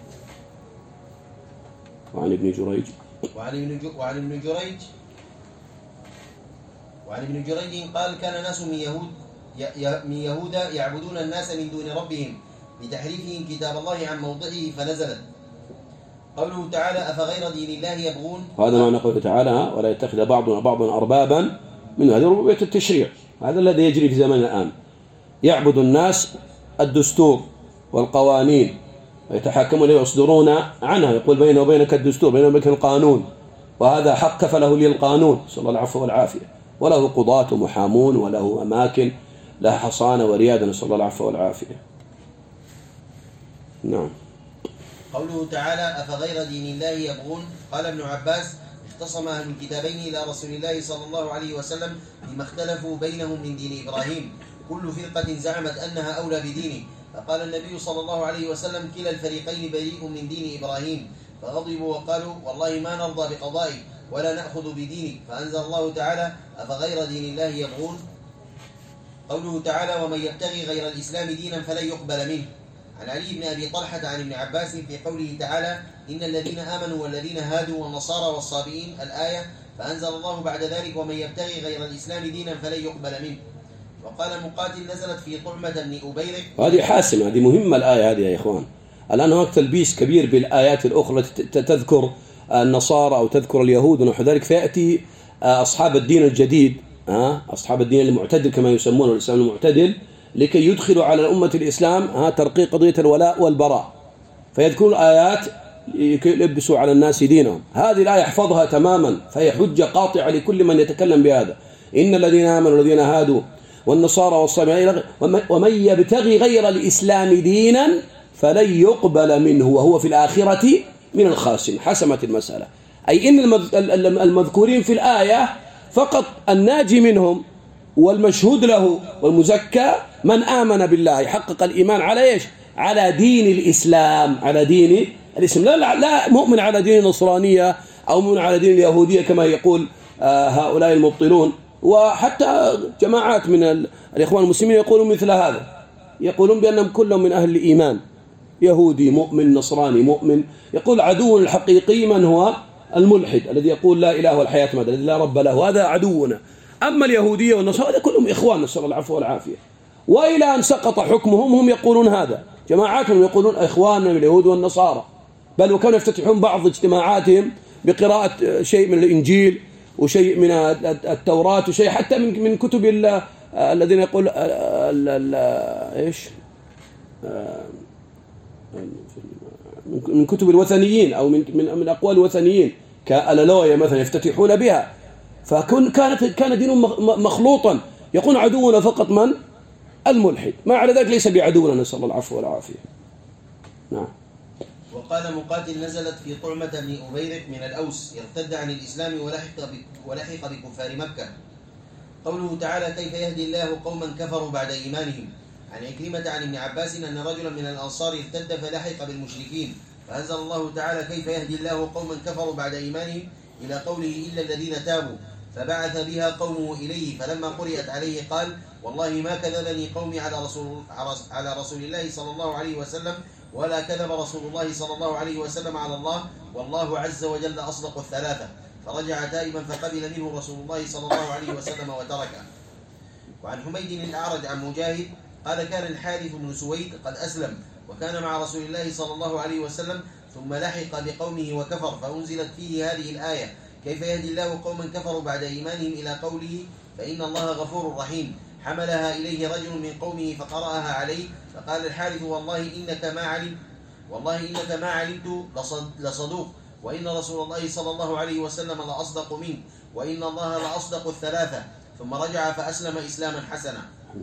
وعن ابن جريج وعن ابن وعن ابن جريج وعن ابن جريج قال كان ناس من يهود من يهودا يعبدون الناس من دون ربهم بتحريفهم كتاب الله عن موضعه فنزلت قوله تعالى أفغير دين الله يبغون. هذا ما نقول تعالى ولا يتخذ بعضنا بعضا أربابا من هذه ربوبية التشريع. هذا الذي يجري في زمن الآن، يعبد الناس الدستور والقوانين ويتحاكمون ويصدرون عنها، يقول بينه وبينك الدستور بينه وبينك القانون، وهذا حق فله لي القانون، صلى الله العفو والعافية، وله قضاة ومحامون وله أماكن لها حصانة وريادة، نسأل الله العفو والعافية. نعم. قوله تعالى أفغير دين الله يبغون. قال ابن عباس اختصم أهل الكتابين إلى رسول الله صلى الله عليه وسلم فيما اختلفوا بينهم من دين إبراهيم، كل فرقة زعمت أنها أولى بدينه، فقال النبي صلى الله عليه وسلم كلا الفريقين بريء من دين إبراهيم، فغضبوا وقالوا والله ما نرضى بقضائك ولا نأخذ بدينك، فأنزل الله تعالى أفغير دين الله يبغون. قوله تعالى ومن يبتغي غير الإسلام دينا فلن يقبل منه. عن علي بن أبي طلحة عن ابن عباس في قوله تعالى إن الذين آمنوا والذين هادوا والنصارى والصابئين الآية، فأنزل الله بعد ذلك ومن يبتغي غير الإسلام دينا فلن يقبل منه. وقال مقاتل نزلت في طعمة بن أبيرق. هذه حاسمة، هذه مهمة الآية هذه يا إخوان. الآن هناك تلبيس كبير بالآيات الأخرى التي تذكر النصارى أو تذكر اليهود ونحو ذلك، فيأتي أصحاب الدين الجديد، أصحاب الدين المعتدل كما يسمونه الإسلام المعتدل، لكي يدخلوا على الأمة الإسلام ترقيق قضية الولاء والبراء، فيذكرون الآيات يلبسوا على الناس دينهم. هذه الآية احفظها تماما، فهي حجة قاطعة لكل من يتكلم بهذا. إن الذين آمنوا والذين هادوا والنصارى والصابئين ومن يبتغي غير الإسلام دينا فلن يقبل منه وهو في الآخرة من الخاسرين. حسمت المسألة، أي إن المذكورين في الآية فقط الناجي منهم والمشهود له والمزكى من آمن بالله، يحقق الإيمان على إيش؟ على دين الإسلام، على دين الإسلام، لا, لا, لا مؤمن على دين النصرانية أو مؤمن على دين اليهودية كما يقول آه هؤلاء المبطلون. وحتى جماعات من الإخوان المسلمين يقولون مثل هذا، يقولون بأنهم كلهم من أهل الإيمان، يهودي مؤمن نصراني مؤمن. يقول عدو الحقيقي من هو الملحد الذي يقول لا إله والحياة ماذا الذي لا رب له، هذا عدونا. أما اليهودية والنصارى هذا كلهم إخوان، نسأل الله العفو والعافية. وإلى أن سقط حكمهم هم يقولون هذا، جماعاتهم يقولون إخواننا من اليهود والنصارى، بل وكانوا يفتتحون بعض اجتماعاتهم بقراءة شيء من الإنجيل وشيء من التوراة وشيء حتى من من كتب الذين يقول إيش من كتب الوثنيين أو من من من أقوال الوثنيين كالالويا مثلا يفتتحون بها. فكان كانت كان دينهم مخلوطا، يكون عدونا فقط من الملحد، ما على ذلك ليس بعدونا، نسأل الله العفو والعافية. نعم. وقال مقاتل نزلت في طعمة بن أبيرق من الأوس ارتد عن الإسلام ولحق ولحق بكفار مكة. قوله تعالى كيف يهدي الله قوما كفروا بعد إيمانهم. عن عكرمة عن ابن عباس أن رجلا من الأنصار ارتد فلحق بالمشركين، فأنزل الله تعالى كيف يهدي الله قوما كفروا بعد إيمانهم إلى قوله إلا الذين تابوا، فبعث بها قومه إليه، فلما قرئت عليه قال والله ما كذبني قومي على رسول, على رسول الله صلى الله عليه وسلم، ولا كذب رسول الله صلى الله عليه وسلم على الله، والله عز وجل أصدق الثلاثة. فرجع تائبا فقبل منه رسول الله صلى الله عليه وسلم وتركه. وعن حميد الأعرج عن مجاهد قال كان الحارث بن سويد قد أسلم وكان مع رسول الله صلى الله عليه وسلم ثم لحق بقومه وكفر، فأنزلت فيه هذه الآية كيف يهدي الله قوما كفروا بعد إيمانهم إلى قوله فإن الله غفور رحيم. حملها إليه رجل من قومه فقرأها عليه، فقال الحارث والله إنك ما علم والله إنك ما علمت لصدوق، وإن رسول الله صلى الله عليه وسلم لأصدق منه، وإن الله لأصدق الثلاثة. ثم رجع فأسلم إسلاما حسنا.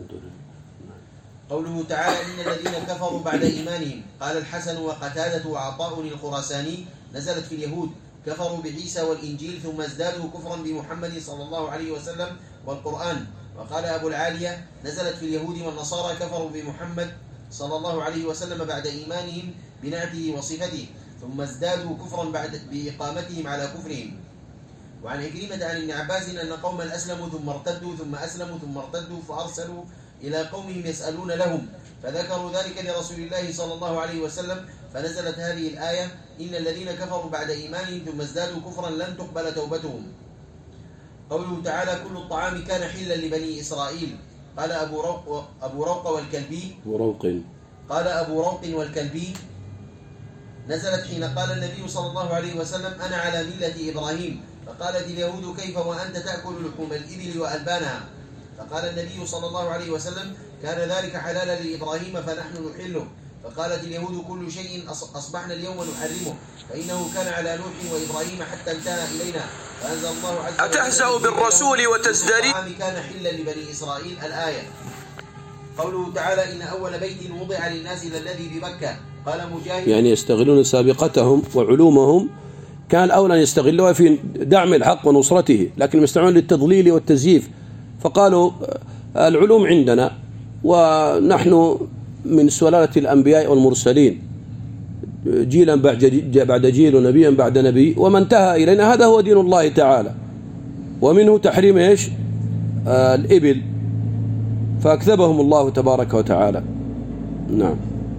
قوله تعالى إن الذين كفروا بعد إيمانهم. قال الحسن وقتادة وعطاء الخراساني نزلت في اليهود كفروا بعيسى والإنجيل ثم ازدادوا كفرا بمحمد صلى الله عليه وسلم والقرآن. وقال أبو العالية نزلت في اليهود والنصارى كفروا بمحمد صلى الله عليه وسلم بعد إيمانهم بنعته وصفته، ثم ازدادوا كفرا بعد بإقامتهم على كفرهم. وعن عكرمة عن ابن عباس أن قوما أسلموا ثم ارتدوا ثم أسلموا ثم ارتدوا فأرسلوا إلى قومهم يسألون لهم، فذكروا ذلك لرسول الله صلى الله عليه وسلم، فنزلت هذه الآية: إن الذين كفروا بعد إيمانهم ثم ازدادوا كفرا لن تقبل توبتهم. قوله تعالى: كل الطعام كان حلا لبني إسرائيل. قال أبو روق, أبو روق والكلبي أبو روق قال أبو روق والكلبي نزلت حين قال النبي صلى الله عليه وسلم: أنا على ملة إبراهيم. فقالت اليهود: كيف وأنت تأكل لحوم الإبل وألبانها؟ فقال النبي صلى الله عليه وسلم: كان ذلك حلالا لإبراهيم فنحن نحله. فقالت اليهود: كل شيء أصبحنا اليوم نحرمه، فإنه كان على نوح وإبراهيم حتى انتهى إلينا. فأنزل الله عز وجل: أتهزأ بالرسول وتزدري؟ الطعام كان حلا لبني إسرائيل. الآية. قوله تعالى: إن أول بيت وضع للناس للذي بمكة. قال مجاهد: يعني يستغلون سابقتهم وعلومهم، كان أولا يستغلوها في دعم الحق ونصرته، لكن يستعملون للتضليل والتزييف. فقالوا العلوم عندنا ونحن من سلالة الأنبياء والمرسلين، جيلا بعد جيل ونبيا بعد نبي، وما انتهى إلينا هذا هو دين الله تعالى، ومنه تحريم إيش؟ آه الإبل. فأكذبهم الله تبارك وتعالى. نعم.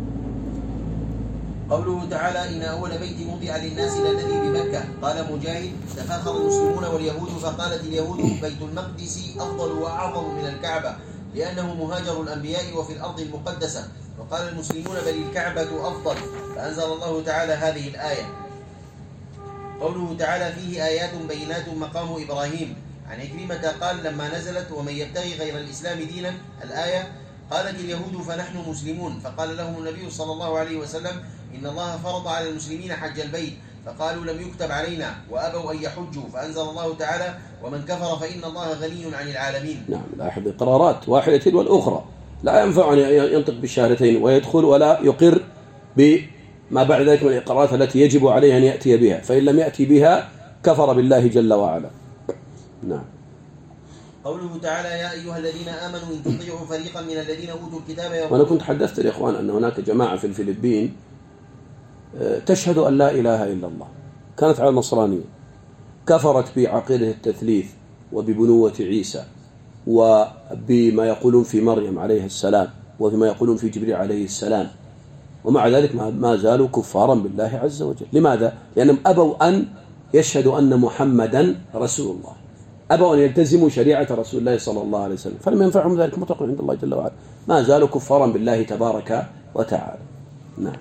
قوله تعالى: إن أول بيت وضع للناس للذي بمكة. قال مجاهد: تفاخر المسلمون واليهود، فقالت اليهود: بيت المقدس أفضل وأعظم من الكعبة لأنه مهاجر الأنبياء وفي الأرض المقدسة. وقال المسلمون: بل الكعبة أفضل. فأنزل الله تعالى هذه الآية. قوله تعالى: فيه آيات بينات مقام إبراهيم. عن عكرمة قال: لما نزلت: ومن يبتغي غير الإسلام دينا. الآية. قالت اليهود: فنحن مسلمون. فقال لهم النبي صلى الله عليه وسلم: إن الله فرض على المسلمين حج البيت، فقالوا: لم يكتب علينا، وأبوا أن يحجوا. فأنزل الله تعالى: ومن كفر فإن الله غني عن العالمين. نعم. لاحظ قرارات واحدة والأخرى، لا ينفع أن ينطق بالشهادتين ويدخل ولا يقر بما بعد ذلك من الإقرارات التي يجب عليه أن يأتي بها، فإن لم يأتي بها كفر بالله جل وعلا. نعم. قوله تعالى: يا أيها الذين آمنوا إن تطيعوا فريقا من الذين أوتوا الكتاب. وأنا كنت حدثت الإخوان أن هناك جماعة في الفلبين تشهد أن لا إله إلا الله، كانت على النصرانية، كفرت بعقيدة التثليث وببنوة عيسى وبما يقولون في مريم عليه السلام وبما يقولون في جبريل عليه السلام، ومع ذلك ما زالوا كفارا بالله عز وجل. لماذا؟ لأنهم أبوا أن يشهدوا أن محمدا رسول الله، أبوا أن يلتزموا شريعة رسول الله صلى الله عليه وسلم، فلم ينفعهم ذلك مطلقا عند الله جل وعلا، ما زالوا كفارا بالله تبارك وتعالى. نعم.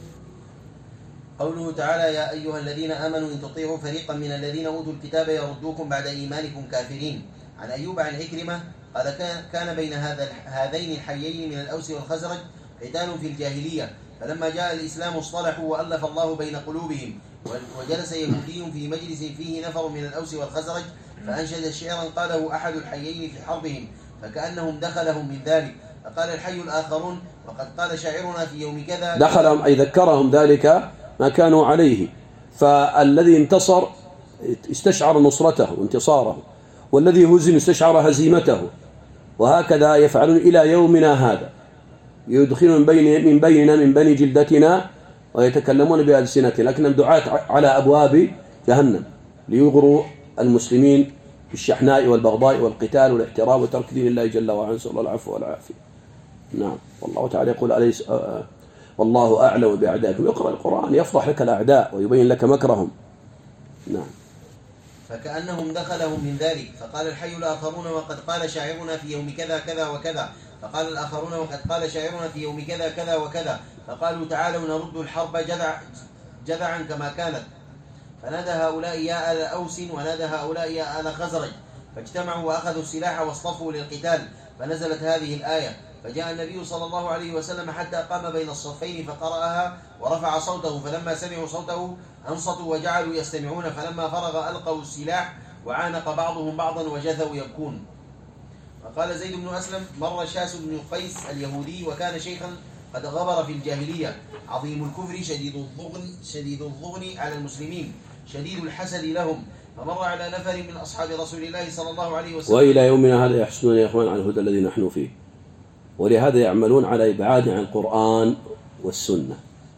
قوله تعالى: يا أيها الذين آمنوا إن تطيعوا فريقا من الذين أوتوا الكتاب يردوكم بعد إيمانكم كافرين. عن أيوب عن عكرمة قال: كان بين هذا هذين الحيين من الأوس والخزرج قتال في الجاهلية، فلما جاء الإسلام اصطلحوا وألف الله بين قلوبهم. وجلس يهودي في مجلس فيه نفر من الأوس والخزرج، فأنشد شعرا قاله أحد الحيين في حربهم، فكأنهم دخلهم من ذلك. فقال الحي الآخرون: وقد قال شاعرنا في يوم كذا. دخلهم أي ذكرهم ذلك ما كانوا عليه، فالذي انتصر استشعر نصرته وانتصاره، والذي هزم استشعر هزيمته، وهكذا يفعلون إلى يومنا هذا، يدخلون من بين من بيننا من بني جلدتنا ويتكلمون بألسنتنا، لكنهم دعاة على أبواب جهنم ليغروا المسلمين بالشحناء والبغضاء والقتال والاحتراب وترك دين الله جل وعلا، نسأل الله العفو والعافية. نعم. والله تعالى يقول: أليس والله أعلم بأعدائكم. يقرأ القرآن يفضح لك الأعداء ويبين لك مكرهم. نعم. فكأنهم دخلهم من ذلك. فقال الحي الآخرون: وقد قال شاعرنا في يوم كذا كذا وكذا. فقال الآخرون: وقد قال شاعرنا في يوم كذا كذا وكذا. فقالوا: تعالوا نرد الحرب جذع جذعا كما كانت. فنادى هؤلاء يا آل أوس ونادى هؤلاء يا آل خزرج، فاجتمعوا وأخذوا السلاح واصطفوا للقتال. فنزلت هذه الآية: فجاء النبي صلى الله عليه وسلم حتى قام بين الصفين فقرأها ورفع صوته، فلما سمعوا صوته أنصتوا وجعلوا يستمعون، فلما فرغ ألقوا السلاح وعانق بعضهم بعضا وجثوا يبكون. وقال زيد بن أسلم: مر شاس بن قيس اليهودي وكان شيخا قد غبر في الجاهلية، عظيم الكفر شديد الضغن شديد الضغن على المسلمين شديد الحسد لهم، فمر على نفر من أصحاب رسول الله صلى الله عليه وسلم. وإلى يومنا هذا يحسنون يا إخوان عن الهدى الذي نحن فيه، ولهذا يعملون على إبعاد عن القرآن والسنة،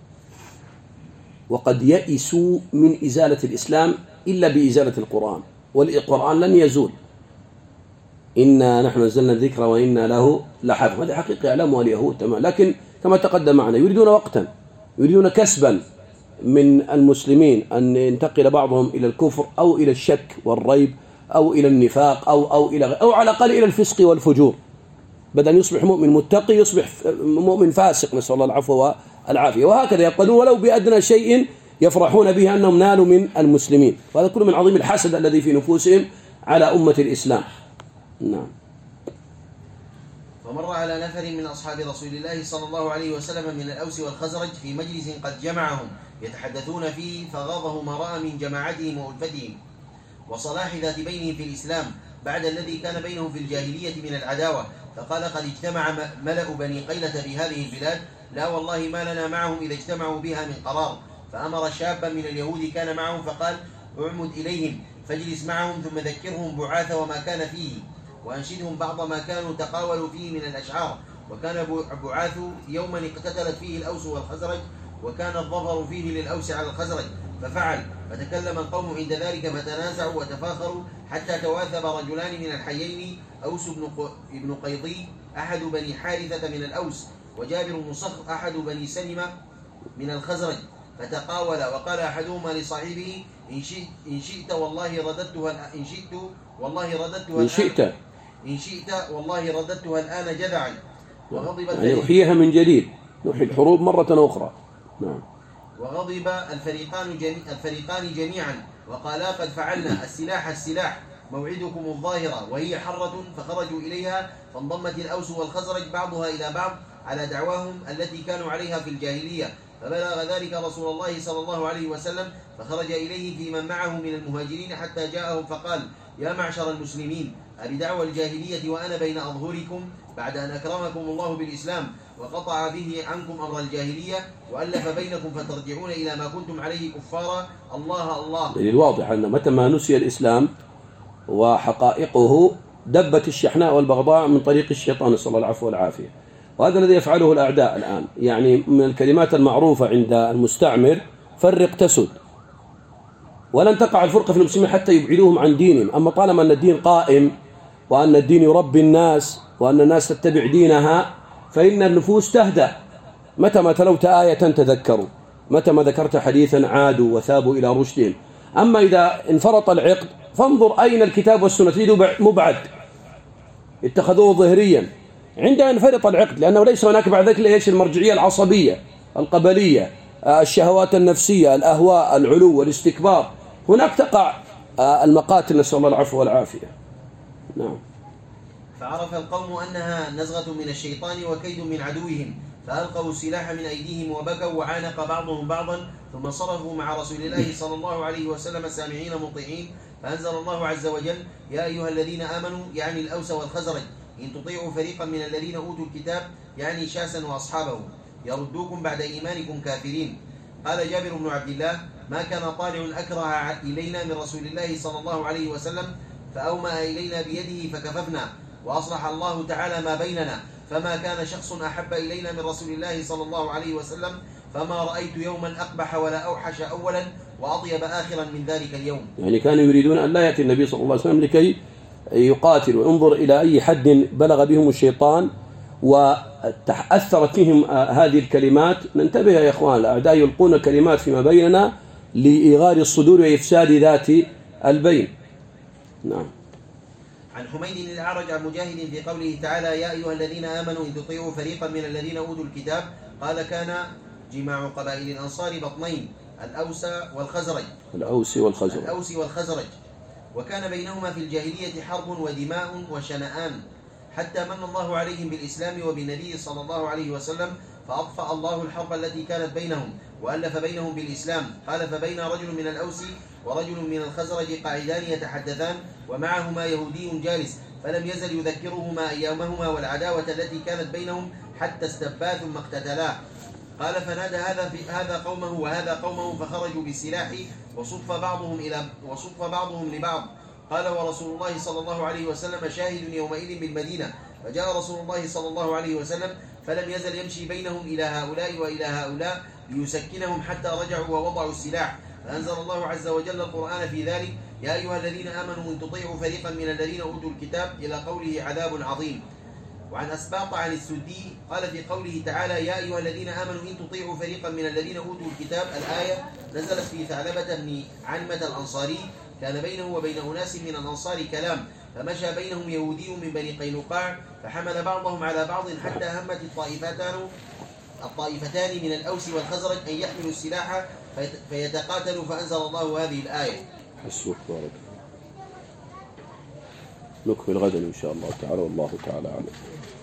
وقد يئسوا من إزالة الإسلام إلا بإزالة القرآن، والقرآن لن يزول إنا نحن نزلنا الذكر وإنا له لحافظ. هذه حقيقة يعلمها اليهود تمام، لكن كما تقدم معنا يريدون وقتا، يريدون كسبا من المسلمين أن ينتقل بعضهم إلى الكفر أو إلى الشك والريب أو إلى النفاق أو أو إلى أو على الأقل إلى الفسق والفجور، بدل أن يصبح مؤمن متقي يصبح مؤمن فاسق، نسأل الله العفو والعافية. وهكذا يبطلون ولو بأدنى شيء يفرحون به أنهم نالوا من المسلمين، وهذا كله من عظيم الحسد الذي في نفوسهم على أمة الإسلام. نعم. فمر على نفر من أصحاب رسول الله صلى الله عليه وسلم من الأوس والخزرج في مجلس قد جمعهم يتحدثون فيه، فغاضه ما رأى من جماعتهم وألفتهم وصلاح ذات بينهم في الإسلام بعد الذي كان بينهم في الجاهلية من العداوة، فقال: قد اجتمع ملأ بني قيلة في هذه البلاد، لا والله ما لنا معهم إذا اجتمعوا بها من قرار. فأمر شابا من اليهود كان معهم فقال: اعمد إليهم فاجلس معهم ثم ذكرهم بعاث وما كان فيه، وأنشدهم بعض ما كانوا تقاولوا فيه من الأشعار. وكان بعاث يوما اقتتلت فيه الأوس والخزرج، وكان الظفر فيه للأوس على الخزرج، ففعل. فتكلم القوم عند ذلك فتنازعوا وتفاخروا حتى تواثب رجلان من الحيين، أوس بن قيضي أحد بني حارثة من الأوس، وجابر بن صخر أحد بني سلمة من الخزرج، فتقاول. وقال أحدهما لصاحبه: إن شئت, إن شئت والله رددتها إن شئت والله رددتها إن شئت إن شئت والله رددتها الآن جذعا. وغضب يعني نحييها من جديد، نحيي الحروب مرة أخرى. نعم. وغضب الفريقان جميع الفريقان جميعا وقالا: قد فعلنا، السلاح السلاح، موعدكم الظاهرة وهي حرة. فخرجوا إليها، فانضمت الأوس والخزرج بعضها إلى بعض على دعواهم التي كانوا عليها في الجاهلية، فبلغ ذلك رسول الله صلى الله عليه وسلم، فخرج إليه في من معه من المهاجرين حتى جاءهم فقال: يا معشر المسلمين، أبدعوى الجاهلية وأنا بين أظهركم بعد أن أكرمكم الله بالإسلام وقطع به عنكم أمر الجاهلية وألف بينكم فترجعون إلى ما كنتم عليه كفارا؟ الله الله. دليل واضح أن متى ما نسي الإسلام وحقائقه دبت الشحناء والبغضاء من طريق الشيطان، نسأل الله العفو والعافية. وهذا الذي يفعله الأعداء الآن. يعني من الكلمات المعروفة عند المستعمر: فرق تسد. ولن تقع الفرقة في المسلمين حتى يبعدوهم عن دينهم. أما طالما أن الدين قائم وأن الدين يربي الناس وأن الناس تتبع دينها فإن النفوس تهدأ. متى ما تلوت آية تذكروا، متى ما ذكرت حديثا عادوا وثابوا إلى رشدهم. أما إذا انفرط العقد فانظر أين الكتاب والسنة، تجده مبعد، اتخذوه ظهريا. عندما ينفرط العقد، لأنه ليس هناك بعد ذلك ليش المرجعية العصبية القبلية، الشهوات النفسية، الأهواء، العلو والاستكبار، هناك تقع المقاتل، نسأل الله العفو والعافية. نعم. فعرف القوم أنها نزغة من الشيطان وكيد من عدوهم، فألقوا السلاح من أيديهم وبكوا وعانق بعضهم بعضا، ثم صرفوا مع رسول الله صلى الله عليه وسلم سامعين مطيعين. فأنزل الله عز وجل: يا أيها الذين آمنوا، يعني الأوس والخزرج، إن تطيعوا فريقا من الذين أوتوا الكتاب، يعني شاسا وأصحابه، يردوكم بعد إيمانكم كافرين. قال جابر بن عبد الله: ما كان طالع أكره إلينا من رسول الله صلى الله عليه وسلم، فأومأ إلينا بيده فكففنا، وأصلح الله تعالى ما بيننا، فما كان شخص أحب إلينا من رسول الله صلى الله عليه وسلم، فما رأيت يوما أقبح ولا أوحش أولا وأطيب آخرا من ذلك اليوم. يعني كانوا يريدون أن لا يأتي النبي صلى الله عليه وسلم لكي يقاتلوا. انظر إلى أي حد بلغ بهم الشيطان وأثرت فيهم هذه الكلمات. ننتبه يا إخوان، الأعداء يلقون كلمات فيما بيننا لإغار الصدور وإفساد ذات البين. نعم. عن حميد الأعرج عن مجاهد في قوله تعالى: يا أيها الذين آمنوا إن تطيعوا فريقا من الذين أوتوا الكتاب، قال: كان جماع قبائل الأنصار بطنين، الأوس والخزرج الأوس والخزرج الأوس والخزرج وكان بينهما في الجاهلية حرب ودماء وشنآن، حتى من الله عليهم بالإسلام وبالنبي صلى الله عليه وسلم، فأطفأ الله الحرب التي كانت بينهم وألف بينهم بالإسلام. قال: فبين رجل من الأوس ورجل من الخزرج قاعدان يتحدثان، ومعهما يهودي جالس، فلم يزل يذكرهما أيامهما والعداوة التي كانت بينهم حتى استبا ثم اقتتلا. قال: فنادى هذا في هذا قومه وهذا قومه، فخرجوا بالسلاح وصف بعضهم إلى وصف بعضهم لبعض. قال: ورسول الله صلى الله عليه وسلم شاهد يومئذ بالمدينة، فجاء رسول الله صلى الله عليه وسلم فلم يزل يمشي بينهم إلى هؤلاء وإلى هؤلاء ليسكنهم حتى رجعوا ووضعوا السلاح، فأنزل الله عز وجل القرآن في ذلك: يا أيها الذين آمنوا إن تطيعوا فريقا من الذين أوتوا الكتاب إلى قوله عذاب عظيم. وعن أسباط عن السدي قال في قوله تعالى يا أيها الذين آمنوا إن تطيعوا فريقا من الذين أوتوا الكتاب الآية نزلت في ثعلبة بن عنمة الأنصاري كان بينه وبين أناس من الأنصار كلام فمشى بينهم يهودي من بني قينقاع فحمل بعضهم على بعض حتى همت الطائفتان الطائفتان من الأوس والخزرج أن يحملوا السلاح فيتقاتلوا فأنزل الله هذه الآية. حسبك بارك. نكمل غدا إن شاء الله تعالى والله تعالى أعلم.